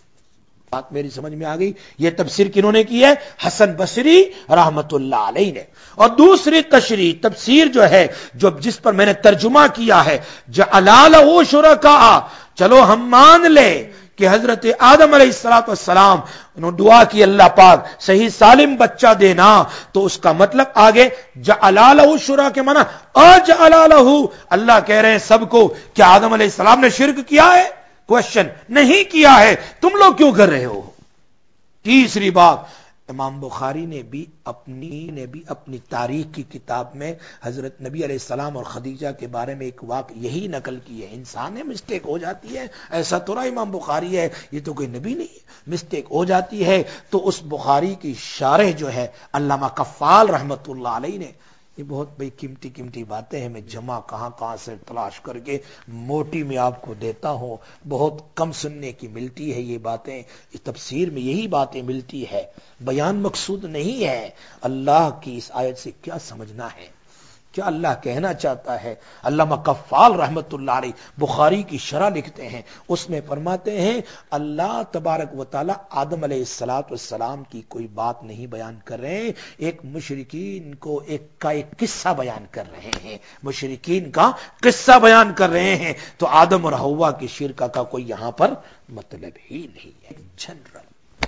بات میری سمجھ میں آ گئی؟ یہ تفسیر کنہوں نے کی ہے؟ حسن بصری رحمت اللہ علیہ نے. اور دوسری تشریح تفسیر جو ہے جو جس پر میں نے ترجمہ کیا ہے جعلا لہ شرکاء، چلو ہم مان لے کہ حضرت آدم علیہ الصلوۃ والسلام انہوں دعا کی اللہ پاک صحیح سالم بچہ دینا، تو اس کا مطلب آگے جعلا لہ شرکاء کے معنی اجعلا لہ، اللہ کہہ رہے ہیں سب کو کہ آدم علیہ السلام نے شرک کیا ہے؟ کوشچن نہیں کیا ہے، تم لوگ کیوں کر رہے ہو؟ تیسری بات، امام بخاری نے بھی اپنی نے بھی اپنی تاریخ کی کتاب میں حضرت نبی علیہ السلام اور خدیجہ کے بارے میں ایک واقعہ یہی نقل کی ہے. انسان ہے، مسٹیک ہو جاتی ہے، ایسا تو رہا امام بخاری ہے، یہ تو کوئی نبی نہیں ہے، مسٹیک ہو جاتی ہے. تو اس بخاری کی شارح جو ہے علامہ قفال رحمت اللہ علیہ نے، یہ بہت بڑی قیمتی قیمتی باتیں ہیں، میں جمع کہاں کہاں سے تلاش کر کے موٹی میں آپ کو دیتا ہوں، بہت کم سننے کی ملتی ہے یہ باتیں. اس تفسیر میں یہی باتیں ملتی ہے، بیان مقصود نہیں ہے. اللہ کی اس آیت سے کیا سمجھنا ہے، کیا اللہ کہنا چاہتا ہے؟ علامہ قفال رحمت اللہ علیہ بخاری کی شرح لکھتے ہیں، اس میں فرماتے ہیں اللہ تبارک و تعالی آدم علیہ الصلوۃ والسلام کی کوئی بات نہیں بیان کر رہے ہیں، ایک مشرکین کو ایک کا ایک قصہ بیان کر رہے ہیں، مشرکین کا قصہ بیان کر رہے ہیں. تو آدم اور حوا کی شرک کا کوئی یہاں پر مطلب ہی نہیں ہے، جنرل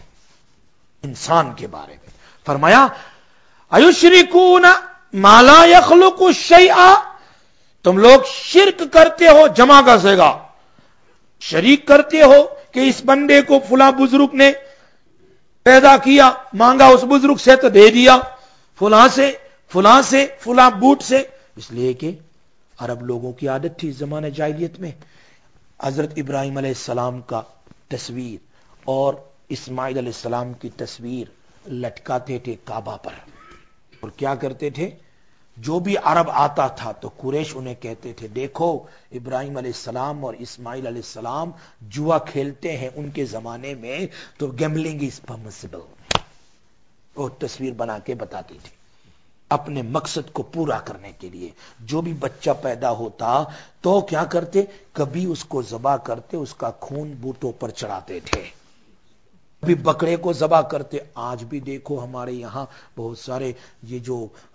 انسان کے بارے میں. فرمایا ایشرکون ما لا یخلق شیئا، تم لوگ شرک کرتے ہو، جمع کا صیغہ، شریک کرتے ہو کہ اس بندے کو فلاں بزرگ نے پیدا کیا، مانگا اس بزرگ سے تو دے دیا، فلاں سے فلاں سے فلاں بوٹ سے. اس لیے کہ عرب لوگوں کی عادت تھی زمانہ جاہلیت میں حضرت ابراہیم علیہ السلام کا تصویر اور اسماعیل علیہ السلام کی تصویر لٹکاتے تھے کعبہ پر، اور کیا کرتے تھے؟ جو بھی عرب آتا تھا تو قریش انہیں کہتے تھے دیکھو ابراہیم علیہ السلام اور اسماعیل علیہ السلام جوا کھیلتے ہیں، ان کے زمانے میں تو گیملنگ از پرمیسیبل، اور تصویر بنا کے بتاتی تھی اپنے مقصد کو پورا کرنے کے لیے. جو بھی بچہ پیدا ہوتا تو کیا کرتے؟ کبھی اس کو ذبح کرتے، اس کا خون بوٹوں پر چڑھاتے تھے، بھی بکرے کو ذبح کرتے. آج بھی دیکھو ہمارے یہاں بہت سارے یہ جو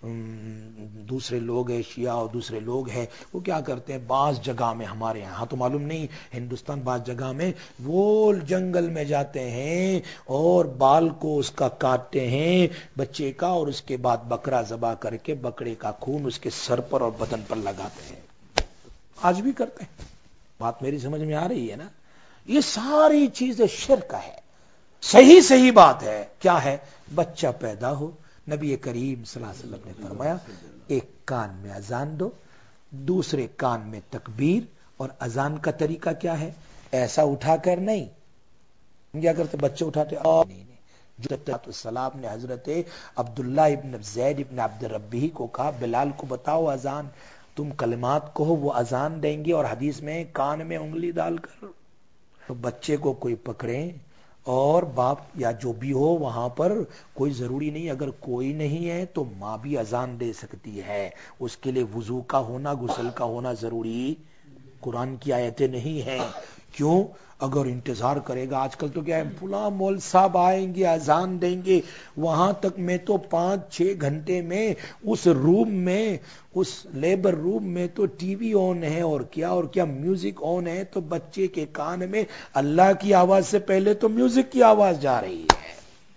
دوسرے لوگ ہیں، شیعہ اور دوسرے لوگ ہیں، وہ کیا کرتے ہیں بعض جگہ میں، ہمارے یہاں تو معلوم نہیں، ہندوستان بعض جگہ میں وہ جنگل میں جاتے ہیں اور بال کو اس کا کاٹتے ہیں بچے کا، اور اس کے بعد بکرا ذبح کر کے بکرے کا خون اس کے سر پر اور بدن پر لگاتے ہیں. آج بھی کرتے ہیں. بات میری سمجھ میں آ رہی ہے نا؟ یہ ساری چیزیں شرک ہے. صحیح صحیح بات ہے کیا ہے؟ بچہ پیدا ہو، نبی کریم صلی اللہ علیہ وسلم نے فرمایا ایک کان میں اذان دو، دوسرے کان میں تکبیر. اور اذان کا طریقہ کیا ہے؟ ایسا اٹھا کر نہیں، کیا کرتے بچے اٹھاتے نہیں نہیں جو السلام نے حضرت عبداللہ ابن زید ابن عبد ربی کو کہا بلال کو بتاؤ اذان، تم کلمات کہو وہ اذان دیں گے، اور حدیث میں کان میں انگلی ڈال کر. تو بچے کو کوئی پکڑے اور باپ یا جو بھی ہو وہاں پر کوئی ضروری نہیں، اگر کوئی نہیں ہے تو ماں بھی اذان دے سکتی ہے، اس کے لیے وضو کا ہونا غسل کا ہونا ضروری قرآن کی آیتیں نہیں ہیں۔ کیوں؟ اگر انتظار کرے گا، آج کل تو کیا ہے، فلاں مول صاحب آئیں گے اذان دیں گے، وہاں تک میں تو پانچ چھ گھنٹے میں اس روم میں، اس لیبر روم میں تو ٹی وی آن ہے اور کیا اور کیا میوزک آن ہے، تو بچے کے کان میں اللہ کی آواز سے پہلے تو میوزک کی آواز جا رہی ہے۔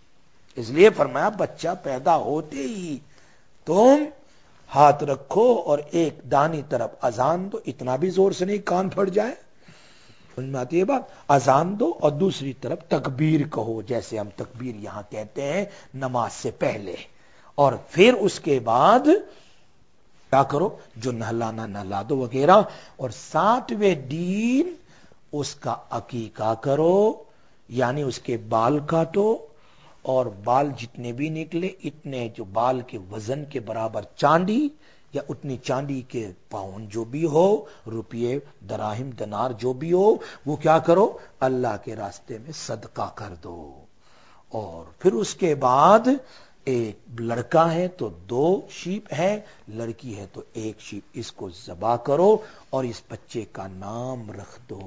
اس لیے فرمایا بچہ پیدا ہوتے ہی تم ہاتھ رکھو اور ایک دانی طرف اذان دو، اتنا بھی زور سے نہیں کان پھٹ جائے، سمجھ میں آتی ہے بات، اذان دو اور دوسری طرف تکبیر کہو، جیسے ہم تکبیر یہاں کہتے ہیں نماز سے پہلے، اور پھر اس کے بعد کیا کرو، جو نہلانا نہلا دو وغیرہ، اور ساتویں دن اس کا عقیقہ کرو، یعنی اس کے بال کاٹو، اور بال جتنے بھی نکلے اتنے جو بال کے وزن کے برابر چاندی یا اتنی چاندی کے پاؤن جو بھی ہو، روپیے دراہم دینار جو بھی ہو، وہ کیا کرو، اللہ کے راستے میں صدقہ کر دو۔ اور پھر اس کے بعد ایک لڑکا ہے تو دو شیپ ہے، لڑکی ہے تو ایک شیپ، اس کو ذبح کرو اور اس بچے کا نام رکھ دو۔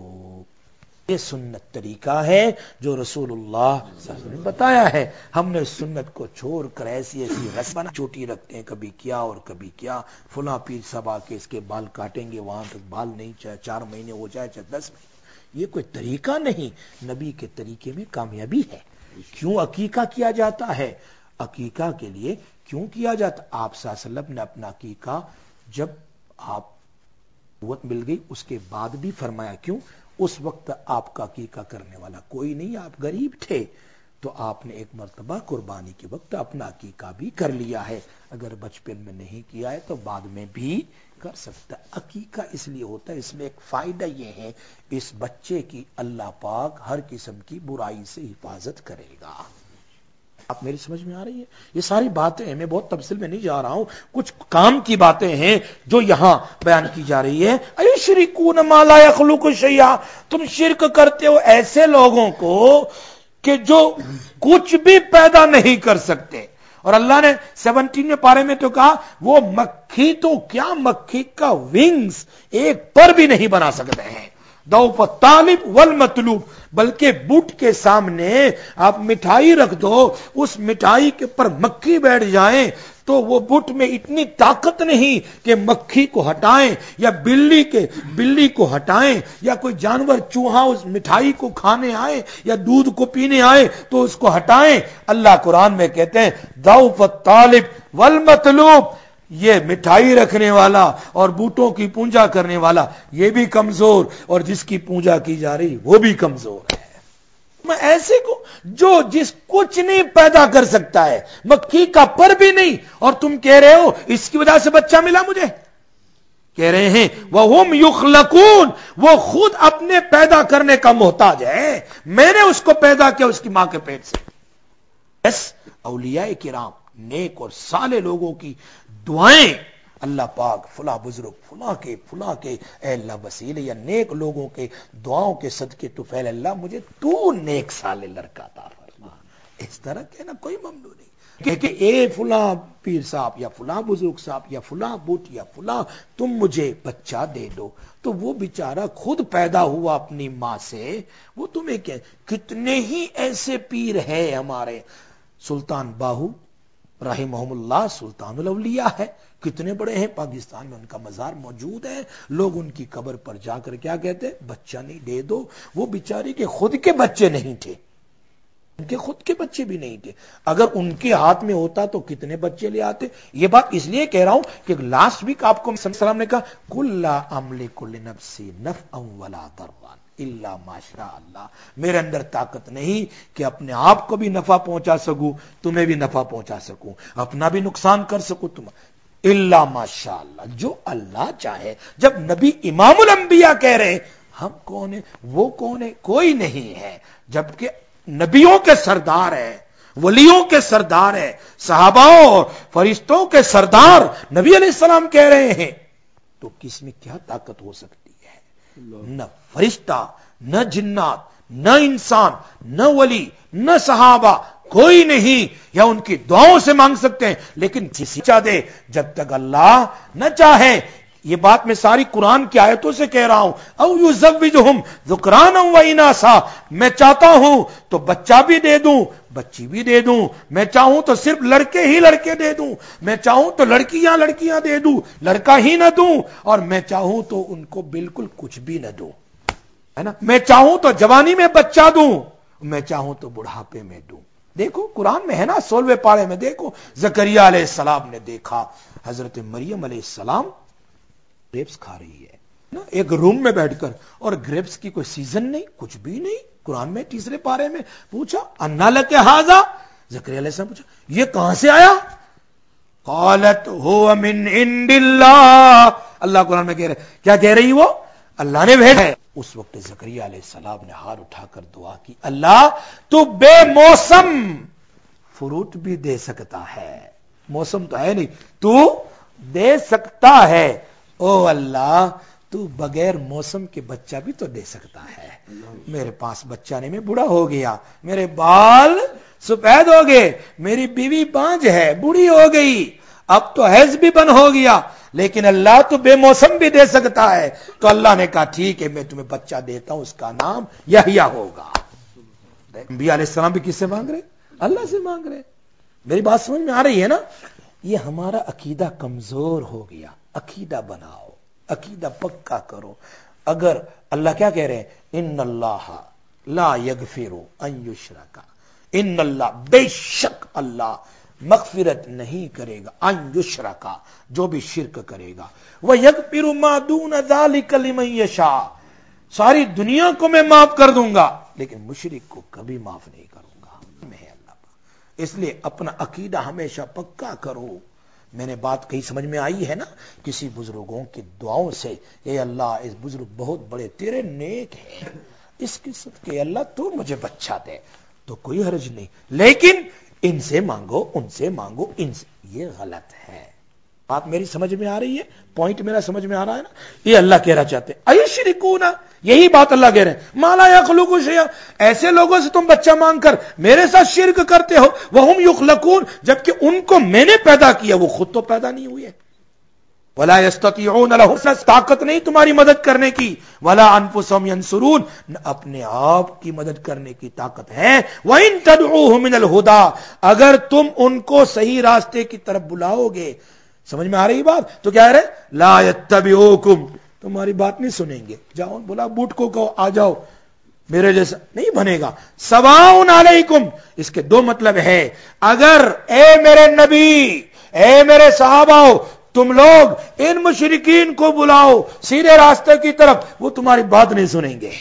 یہ سنت طریقہ ہے جو رسول اللہ صلی اللہ علیہ وسلم نے بتایا ہے۔ ہم نے سنت کو چھوڑ کر ایسی ایسی رسم چوٹی رکھتے ہیں، کبھی کیا اور کبھی کیا، فلاں پیر صاحب آ کے اس کے بال کاٹیں گے، وہاں تک بال نہیں، چاہے چار مہینے ہو جائے چاہے دس مہینے، یہ کوئی طریقہ نہیں، نبی کے طریقے میں کامیابی ہے۔ کیوں عقیقہ کیا جاتا ہے؟ عقیقہ کے لیے کیوں کیا جاتا؟ آپ صلی اللہ علیہ وسلم نے اپنا عقیقہ جب آپ قوت مل گئی اس کے بعد بھی فرمایا، کیوں؟ اس وقت آپ کا عقیقہ کرنے والا کوئی نہیں، آپ غریب تھے، تو آپ نے ایک مرتبہ قربانی کے وقت اپنا عقیقہ بھی کر لیا ہے، اگر بچپن میں نہیں کیا ہے تو بعد میں بھی کر سکتا ہے۔ عقیقہ اس لیے ہوتا ہے، اس میں ایک فائدہ یہ ہے، اس بچے کی اللہ پاک ہر قسم کی برائی سے حفاظت کرے گا۔ آپ میری سمجھ میں آ رہی ہے؟ یہ ساری باتیں ہیں، میں بہت تفصیل میں نہیں جا رہا ہوں، کچھ کام کی باتیں ہیں جو یہاں بیان کی جا رہی ہے۔ ایشرکون ما لا یخلق شیئا، تم شرک کرتے ہو ایسے لوگوں کو کہ جو کچھ بھی پیدا نہیں کر سکتے، اور اللہ نے سیونٹین پارے میں تو کہا وہ مکھی تو کیا، مکھی کا ونگز ایک پر بھی نہیں بنا سکتے ہیں، ضعف الطالب والمطلوب، بلکہ بٹ کے سامنے آپ مٹھائی رکھ دو، اس مٹھائی کے پر مکھی بیٹھ جائیں تو وہ بٹ میں اتنی طاقت نہیں کہ مکھی کو ہٹائیں، یا بلی کے بلی کو ہٹائیں، یا کوئی جانور چوہا اس مٹھائی کو کھانے آئے یا دودھ کو پینے آئے تو اس کو ہٹائیں۔ اللہ قرآن میں کہتے ہیں ضعف الطالب والمطلوب، یہ مٹھائی رکھنے والا اور بوٹوں کی پوجا کرنے والا یہ بھی کمزور، اور جس کی پوجا کی جا رہی وہ بھی کمزور ہے۔ میں ایسے کو جو جس کچھ نہیں پیدا کر سکتا ہے، مکھی کا پر بھی نہیں، اور تم کہہ رہے ہو اس کی وجہ سے بچہ ملا مجھے، کہہ رہے ہیں وَهُمْ يُخْلَقُونَ، وہ خود اپنے پیدا کرنے کا محتاج ہے، میں نے اس کو پیدا کیا اس کی ماں کے پیٹ سے۔ بس اولیاء کرام نیک اور صالح لوگوں کی دعائیں، اللہ پاک فلاں بزرگ فلاں کے فلاں کے اے اللہ وسیلے یا نیک لوگوں کے دعاؤں کے صدقے تو پہلے اللہ مجھے تو نیک صالح لڑکا عطا فرما، اس طرح کہنا کوئی ممنوع نہیں کہ اے فلاں پیر صاحب یا فلاں بزرگ صاحب یا فلاں بٹ یا فلاں تم مجھے بچہ دے دو، تو وہ بیچارہ خود پیدا ہوا اپنی ماں سے، وہ تمہیں کہ کتنے ہی ایسے پیر ہیں ہمارے، سلطان باہو رحمہم اللہ سلطان الاولیاء ہے، کتنے بڑے ہیں، پاکستان میں ان کا مزار موجود ہے، لوگ ان کی قبر پر جا کر کیا کہتے ہیں، بچہ نہیں دے دو، وہ بیچاری کے خود کے بچے نہیں تھے، ان کے خود کے بچے بھی نہیں تھے، اگر ان کے ہاتھ میں ہوتا تو کتنے بچے لے آتے۔ یہ بات اس لیے کہہ رہا ہوں کہ لاسٹ ویک آپ کو صلی اللہ علیہ وسلم نے کہا کل لا املک لنفسی نفعا ولا ضرا الا ما شاء اللہ، میرے اندر طاقت نہیں کہ اپنے آپ کو بھی نفع پہنچا سکوں، تمہیں بھی نفع پہنچا سکوں، اپنا بھی نقصان کر سکوں، تم الا ما شاء اللہ، جو اللہ چاہے۔ جب نبی امام الانبیاء کہہ رہے ہیں ہم کون ہیں، وہ کون ہے، کوئی نہیں ہے، جبکہ نبیوں کے سردار ہیں، ولیوں کے سردار ہیں، صحاباؤں اور فرشتوں کے سردار نبی علیہ السلام کہہ رہے ہیں، تو کس میں کیا طاقت ہو سکتی ہے؟ نہ فرشتہ، نہ جنات، نہ انسان، نہ ولی، نہ صحابہ، کوئی نہیں، یا ان کی دعاؤں سے مانگ سکتے ہیں، لیکن کسی چاہ دے جب تک اللہ نہ چاہے. یہ بات میں ساری قرآن کی آیتوں سے کہہ رہا ہوں. او یزوجہم ذکرانا و اناسا، میں چاہتا ہوں تو بچہ بھی دے دوں، بچی بھی دے دوں، میں چاہوں تو صرف لڑکے ہی لڑکے دے دوں، میں چاہوں تو لڑکیاں لڑکیاں دے دوں، لڑکا ہی نہ دوں، اور میں چاہوں تو ان کو بالکل کچھ بھی نہ دوں، ہے نا. میں چاہوں تو جوانی میں بچہ دوں، میں چاہوں تو بڑھاپے میں دوں. دیکھو قرآن میں ہے نا، سولہویں پارے میں دیکھو، زکریا علیہ السلام نے دیکھا حضرت مریم علیہ السلام گریپس کھا رہی ہے نا، ایک روم میں بیٹھ کر، اور گریپس کی کوئی سیزن نہیں، کچھ بھی نہیں. قرآن میں تیسرے پارے میں پوچھا انا لک ھذا، زکریا علیہ السلام پوچھا یہ کہاں سے آیا؟ قالت هو من عند اللہ. اللہ قرآن میں کہہ رہے، کیا کہہ رہی وہ؟ اللہ نے بھیجا ہے. اس وقت زکریا علیہ السلام نے ہاتھ اٹھا کر دعا کی، اللہ تو بے موسم فروٹ بھی دے سکتا ہے، موسم تو ہے نہیں، تو دے سکتا ہے. او اللہ تو بغیر موسم کے بچہ بھی تو دے سکتا ہے. میرے پاس بچہ نہیں، میں بوڑھا ہو گیا، میرے بال سفید ہو گئے، میری بیوی بانج ہے، بوڑھی ہو گئی، اب تو حیض بھی بند ہو گیا، لیکن اللہ تو بے موسم بھی دے سکتا ہے. تو اللہ نے کہا ٹھیک ہے میں تمہیں بچہ دیتا ہوں، اس کا نام یحییٰ ہوگا. انبیاء علیہ السلام بھی کس سے مانگ رہے؟ اللہ سے مانگ رہے. میری بات سمجھ میں آ رہی ہے نا؟ یہ ہمارا عقیدہ کمزور ہو گیا. عقیدہ بناؤ، عقیدہ پکا کرو. اگر اللہ کیا کہہ رہے ہیں؟ ان اللہ لا یغفر ان یشرک، ان اللہ بے شک اللہ مغفرت نہیں کرے گا، ان یشرک جو بھی شرک کرے گا، ویغفر ما دون ذلک لمن یشاء، ساری دنیا کو میں معاف کر دوں گا لیکن مشرک کو کبھی معاف نہیں کروں گا. میں اللہ پاک. اس لیے اپنا عقیدہ ہمیشہ پکا کرو. میں نے بات کہیں سمجھ میں آئی ہے نا؟ کسی بزرگوں کی دعاؤں سے، اے اللہ اس بزرگ بہت بڑے تیرے نیک ہیں، اس قسم کے اللہ تو مجھے بچہ دے، تو کوئی حرج نہیں، لیکن ان سے مانگو، ان سے مانگو، ان سے، یہ غلط ہے. بات میری سمجھ میں آ رہی ہے؟ پوائنٹ میرا سمجھ میں آ رہا ہے نا؟ یہ اللہ کہنا چاہتے ہیں ایشرکون، یہی بات اللہ کہہ رہے ہیں، ما لا یخلق شیئا، ایسے لوگوں سے تم بچہ مانگ کر میرے ساتھ شرک کرتے ہو، وہم یخلقون، جبکہ ان کو میں نے پیدا کیا، وہ خود تو پیدا نہیں ہوئے. ولا یستطیعون لهم، طاقت نہیں تمہاری مدد کرنے کی، ولا انفسهم ینصرون، اپنے آپ کی مدد کرنے کی طاقت ہے. وان تدعوهم من الهدى، اگر تم ان کو صحیح راستے کی طرف بلاؤ گے، سمجھ میں آ رہی بات؟ تو کیا ہے؟ لا یتبعوکم، تمہاری بات نہیں سنیں گے. جاؤ بولا بوٹ کو کہو آ جاؤ، میرے جیسا نہیں بنے گا. سواء علیکم، اس کے دو مطلب ہے. اگر اے میرے نبی، اے میرے صحابہ، تم لوگ ان مشرکین کو بلاؤ سیدھے راستے کی طرف، وہ تمہاری بات نہیں سنیں گے.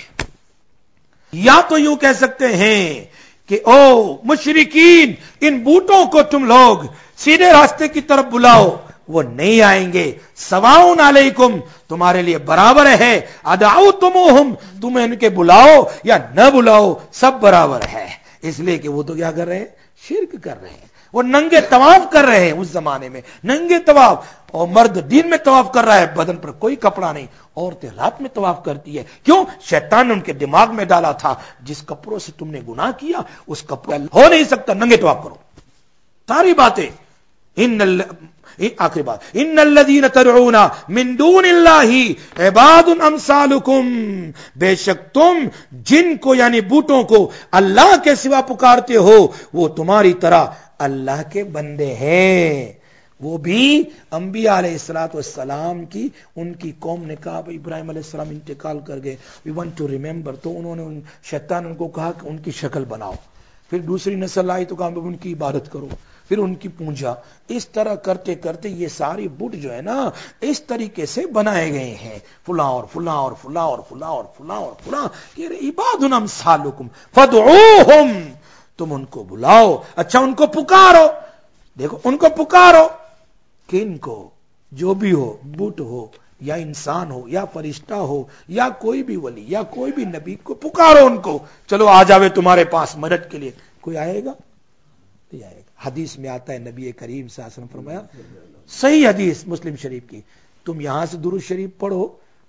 یا تو یوں کہہ سکتے ہیں کہ او مشرکین، ان بوٹوں کو تم لوگ سیدھے راستے کی طرف بلاؤ، وہ نہیں آئیں گے. سواؤن علیکم، تمہارے لیے برابر ہے. ادعوتموہم، تم ان کے بلاؤ یا نہ بلاؤ، سب برابر ہے. اس لیے کہ وہ تو کیا کر رہے ہیں؟ شرک کر رہے ہیں. وہ ننگے طواف کر رہے ہیں. اس زمانے میں ننگے طواف، اور مرد دن میں طواف کر رہا ہے، بدن پر کوئی کپڑا نہیں. عورتیں رات میں طواف کرتی ہے. کیوں؟ شیطان نے ان کے دماغ میں ڈالا تھا جس کپڑوں سے تم نے گناہ کیا اس کپڑا ہو نہیں سکتا، ننگے طواف کرو. ساری باتیں. ان ال... آخری بات، ان الذین تدعون من دون اللہ عباد امثالکم، بے شک تم جن کو یعنی بوٹوں کو اللہ کے سوا پکارتے ہو وہ تمہاری طرح اللہ کے بندے ہیں. وہ بھی انبیاء علیہ الصلوۃ والسلام کی، ان کی قوم نے کہا بھائی ابراہیم علیہ السلام انتقال کر گئے، وی وانٹ ٹو ریممبر، تو انہوں نے شیطان ان کو کہا کہ ان کی شکل بناؤ. پھر دوسری نسل آئی تو کہا ان کی عبادت کرو، پھر ان کی پوجا. اس طرح کرتے کرتے یہ ساری بت جو ہے نا اس طریقے سے بنائے گئے ہیں، فلاں اور فلاں اور فلاں اور فلاں اور فلاں اور فلاں. کہ عباد امثالکم فادعوہم، تم ان کو بلاؤ. اچھا ان کو پکارو، دیکھو ان کو پکارو. کن کو؟ جو بھی ہو، بت ہو یا انسان ہو یا فرشتہ ہو یا کوئی بھی ولی یا کوئی بھی نبی کو پکارو. ان کو چلو آ جاوے تمہارے پاس مدد کے لیے. کوئی آئے گا؟ نہیں آئے گا. حدیث میں آتا ہے نبی کریم صلی اللہ علیہ وسلم فرمایا، صحیح حدیث مسلم شریف کی، تم یہاں سے درود شریف پڑھو،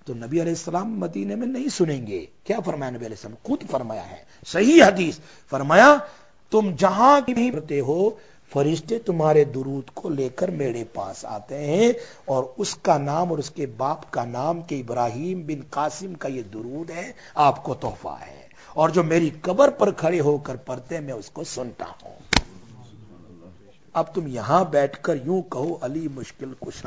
تو نبی علیہ السلام مدینے میں نہیں سنیں گے. کیا فرمایا نبی علیہ السلام؟ خود فرمایا ہے صحیح حدیث، فرمایا تم جہاں بھی پڑھتے ہو فرشتے تمہارے درود کو لے کر میرے پاس آتے ہیں، اور اس کا نام اور اس کے باپ کا نام کہ ابراہیم بن قاسم کا یہ درود ہے، آپ کو تحفہ ہے، اور جو میری قبر پر کھڑے ہو کر پڑھتے میں اس کو سنتا ہوں. اب تم یہاں بیٹھ کر یوں کہو علی مشکل کشا،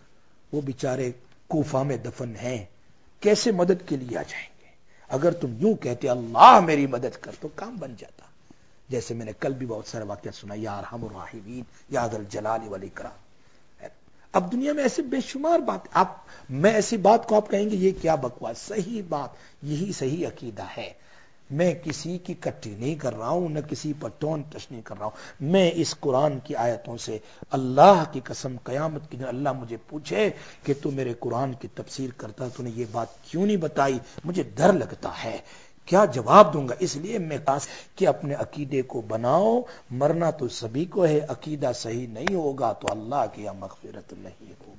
وہ بیچارے کوفہ میں دفن ہیں، کیسے مدد کے لیے آ جائیں گے؟ اگر تم یوں کہتے اللہ میری مدد کر تو کام بن جاتا. جیسے میں نے کل بھی بہت سارے واقعات سنا، یا ارحم الراحمین یا ذا الجلال والاکرام. اب دنیا میں ایسے بے شمار بات، آپ میں ایسی بات کو آپ کہیں گے یہ کیا بکواس، صحیح بات، یہی صحیح عقیدہ ہے. میں کسی کی کٹی نہیں کر رہا ہوں، نہ کسی پر ٹون ٹچ نہیں کر رہا ہوں. میں اس قرآن کی آیتوں سے اللہ کی قسم قیامت کے دن اللہ مجھے پوچھے کہ تو میرے قرآن کی تفسیر کرتا، تو نے یہ بات کیوں نہیں بتائی، مجھے ڈر لگتا ہے کیا جواب دوں گا. اس لیے میں کہا کہ اپنے عقیدے کو بناؤ، مرنا تو سبھی کو ہے، عقیدہ صحیح نہیں ہوگا تو اللہ کی مغفرت نہیں ہوگی.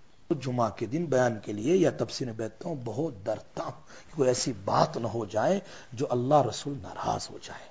جمعہ کے دن بیان کے لیے یا تفسیر میں بیٹھتا ہوں، بہت ڈرتا ہوں کہ کوئی ایسی بات نہ ہو جائے جو اللہ رسول ناراض ہو جائے.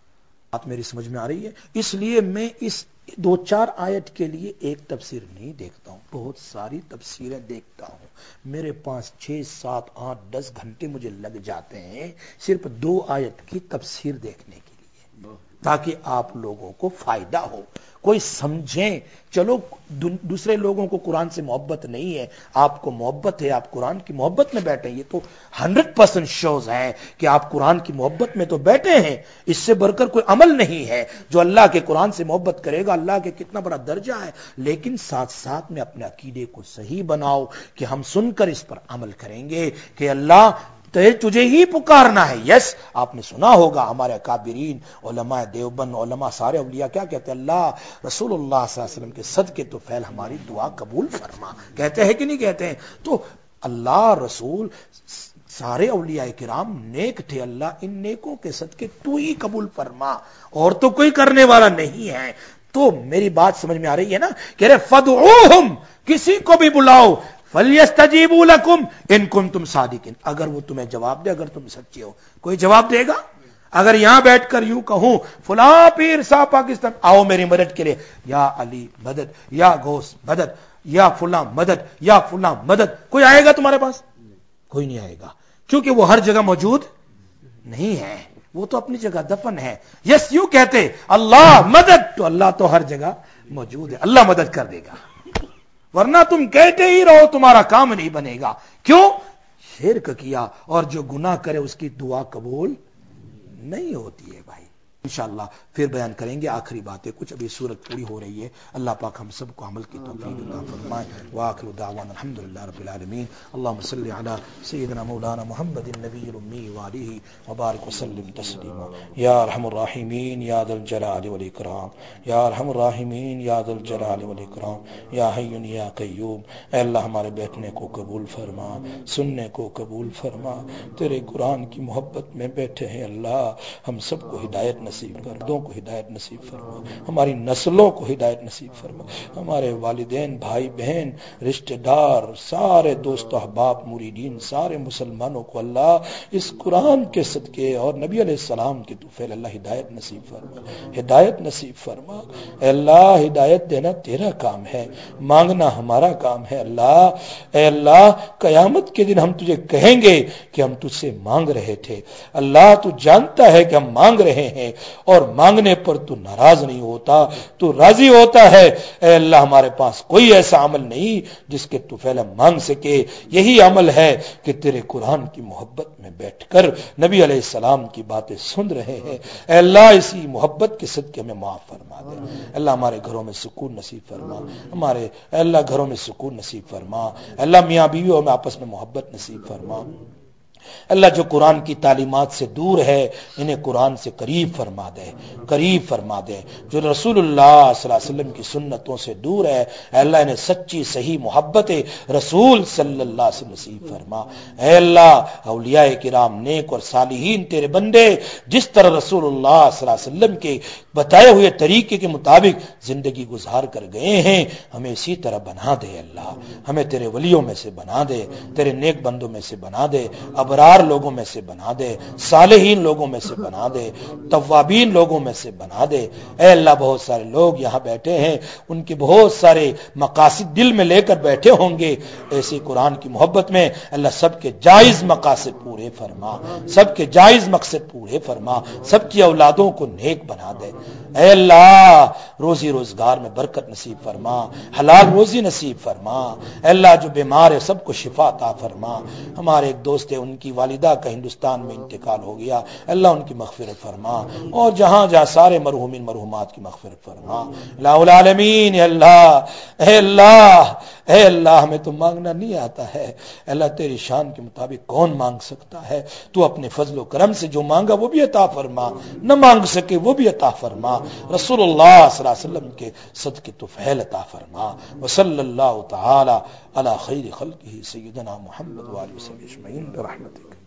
بات میری سمجھ میں آ رہی ہے؟ اس لیے میں اس دو چار آیت کے لیے ایک تفسیر نہیں دیکھتا ہوں، بہت ساری تفسیریں دیکھتا ہوں. میرے پاس چھ سات آٹھ دس گھنٹے مجھے لگ جاتے ہیں صرف دو آیت کی تفسیر دیکھنے کے لیے، تاکہ آپ لوگوں کو فائدہ ہو، کوئی سمجھیں. چلو دوسرے لوگوں کو قرآن سے محبت نہیں ہے، آپ کو محبت ہے، آپ قرآن کی محبت میں بیٹھے. یہ تو ہنڈریڈ پرسینٹ شوز ہے کہ آپ قرآن کی محبت میں تو بیٹھے ہیں. اس سے بڑھ کر کوئی عمل نہیں ہے. جو اللہ کے قرآن سے محبت کرے گا، اللہ کے کتنا بڑا درجہ ہے. لیکن ساتھ ساتھ میں اپنے عقیدے کو صحیح بناؤ کہ ہم سن کر اس پر عمل کریں گے کہ اللہ تجھے ہی پکارنا ہے. یس آپ نے سنا ہوگا ہمارے اکابرین علماء دیوبند، علماء سارے اولیاء کیا کہتے ہیں، اللہ رسول اللہ صلی اللہ علیہ وسلم کے صدقے تو فعل ہماری دعا قبول فرما. کہتے ہیں کہ نہیں کہتے ہیں؟ تو اللہ رسول سارے اولیاء کرام نیک تھے، اللہ ان نیکوں کے صدقے تو ہی قبول فرما، اور تو کوئی کرنے والا نہیں ہے. تو میری بات سمجھ میں آ رہی ہے نا؟ کہہ رہے فدعوہم، کسی کو بھی بلاؤ، فَلْيَسْتَجِيبُوا لَكُمْ إِن كُنتُمْ صَادِقِينَ، اگر وہ تمہیں جواب دے، اگر تم سچے ہو. کوئی جواب دے گا؟ اگر یہاں بیٹھ کر یوں کہوں فلاں پیر صاحب پاکستان آؤ میری مدد کے لیے، یا علی مدد، یا غوث مدد، یا فلاں مدد، یا فلاں مدد، کوئی آئے گا تمہارے پاس؟ کوئی نہیں آئے گا، کیونکہ وہ ہر جگہ موجود نہیں ہے، وہ تو اپنی جگہ دفن ہے. یس یوں کہتے اللہ مدد، تو اللہ تو ہر جگہ موجود ہے، اللہ مدد کر دے گا. ورنہ تم کہتے ہی رہو تمہارا کام نہیں بنے گا. کیوں؟ شرک کیا، اور جو گناہ کرے اس کی دعا قبول نہیں ہوتی ہے بھائی. انشاءاللہ پھر بیان کریں گے آخری باتیں کچھ، ابھی سورت پوری ہو رہی ہے. اللہ پاک ہم سب کو عمل کی توفیق عطا فرمائے. وآخر دعوانا الحمدللہ رب العالمین. اللهم صل علی سیدنا مولانا محمد النبی الامی وآلہ وبارک وسلم تسلیما. یا ارحم الراحمین یا ذا الجلال والاکرام، یا ارحم الراحمین یا ذا الجلال والاکرام، یا حی یا قیوم. اے اللہ ہمارے بیٹھنے کو قبول فرما، سننے کو قبول فرما. تیرے قرآن کی محبت میں بیٹھے ہیں اللہ، ہم سب کو ہدایت نصیب کر، دوں کو ہدایت نصیب فرما، ہماری نسلوں کو ہدایت نصیب فرما، ہمارے والدین، بھائی بہن، رشتہ دار، سارے دوست احباب، مریدین، سارے مسلمانوں کو اللہ اس قرآن کے صدقے اور نبی علیہ السلام کے توفیل اللہ ہدایت نصیب فرما، ہدایت نصیب فرما. اے اللہ ہدایت دینا تیرا کام ہے، مانگنا ہمارا کام ہے. اللہ اے اللہ قیامت کے دن ہم تجھے کہیں گے کہ ہم تجھ سے مانگ رہے تھے. اللہ تو جانتا ہے کہ ہم مانگ رہے ہیں، اور مانگنے پر تو ناراض نہیں ہوتا، تو راضی ہوتا ہے. اے اللہ ہمارے پاس کوئی ایسا عمل نہیں جس کے تو فعل مانگ سکے. یہی عمل ہے کہ تیرے قرآن کی محبت میں بیٹھ کر نبی علیہ السلام کی باتیں سن رہے ہیں. اے اللہ اسی محبت کے صدقے میں معاف فرما دے. اللہ ہمارے گھروں میں سکون نصیب فرما، ہمارے اے اللہ گھروں میں سکون نصیب فرما. اللہ میاں بیویوں میں آپس میں محبت نصیب فرما. اللہ جو قرآن کی تعلیمات سے دور ہے انہیں قرآن سے قریب فرما دے، قریب فرما دے۔ جو رسول اللہ صلی اللہ علیہ وسلم کی سنتوں سے دور ہے اے اللہ انہیں سچی صحیح محبت رسول صلی اللہ علیہ وسلم نصیب فرما۔ اے اللہ اولیاء کرام نیک اور صالحین تیرے بندے جس طرح رسول اللہ صلی اللہ علیہ وسلم کے بتائے ہوئے طریقے کے مطابق زندگی گزار کر گئے ہیں ہمیں اسی طرح بنا دے اللہ، ہمیں تیرے ولیوں میں سے بنا دے، تیرے نیک بندوں میں سے بنا دے، ابرار لوگوں میں سے بنا دے، صالحین لوگوں میں سے بنا دے، توابین لوگوں میں سے بنا دے۔ اے اللہ بہت سارے لوگ یہاں بیٹھے ہیں ان کے بہت سارے مقاصد دل میں لے کر بیٹھے ہوں گے، ایسی قرآن کی محبت میں اللہ سب کے جائز مقاصد پورے فرما، سب کے جائز مقصد پورے فرما، سب کی اولادوں کو نیک بنا دے۔ اے اللہ روزی روزگار میں برکت نصیب فرما، حلال روزی نصیب فرما۔ اے اللہ جو بیمار ہے سب کو شفا عطا فرما۔ ہمارے ایک دوست ہیں ان کی والدہ کا ہندوستان میں انتقال ہو گیا، اللہ ان کی مغفرت فرما، اور جہاں جہاں سارے مرحومین مرحومات کی مغفرت فرما۔ الہ العالمین اے اللہ، اے اللہ، اے اللہ ہمیں تو مانگنا نہیں آتا ہے، اللہ تیری شان کے مطابق کون مانگ سکتا ہے؟ تو اپنے فضل و کرم سے جو مانگا وہ بھی عطا فرما، نہ مانگ سکے وہ بھی عطا فرما۔ رسول اللہ صلی اللہ علیہ وسلم کے صدقے تو فیل عطا فرما۔ وصلی اللہ تعالی علی خیر خلقہ سیدنا محمد وآلہ وسلم اجمعین برحمتک۔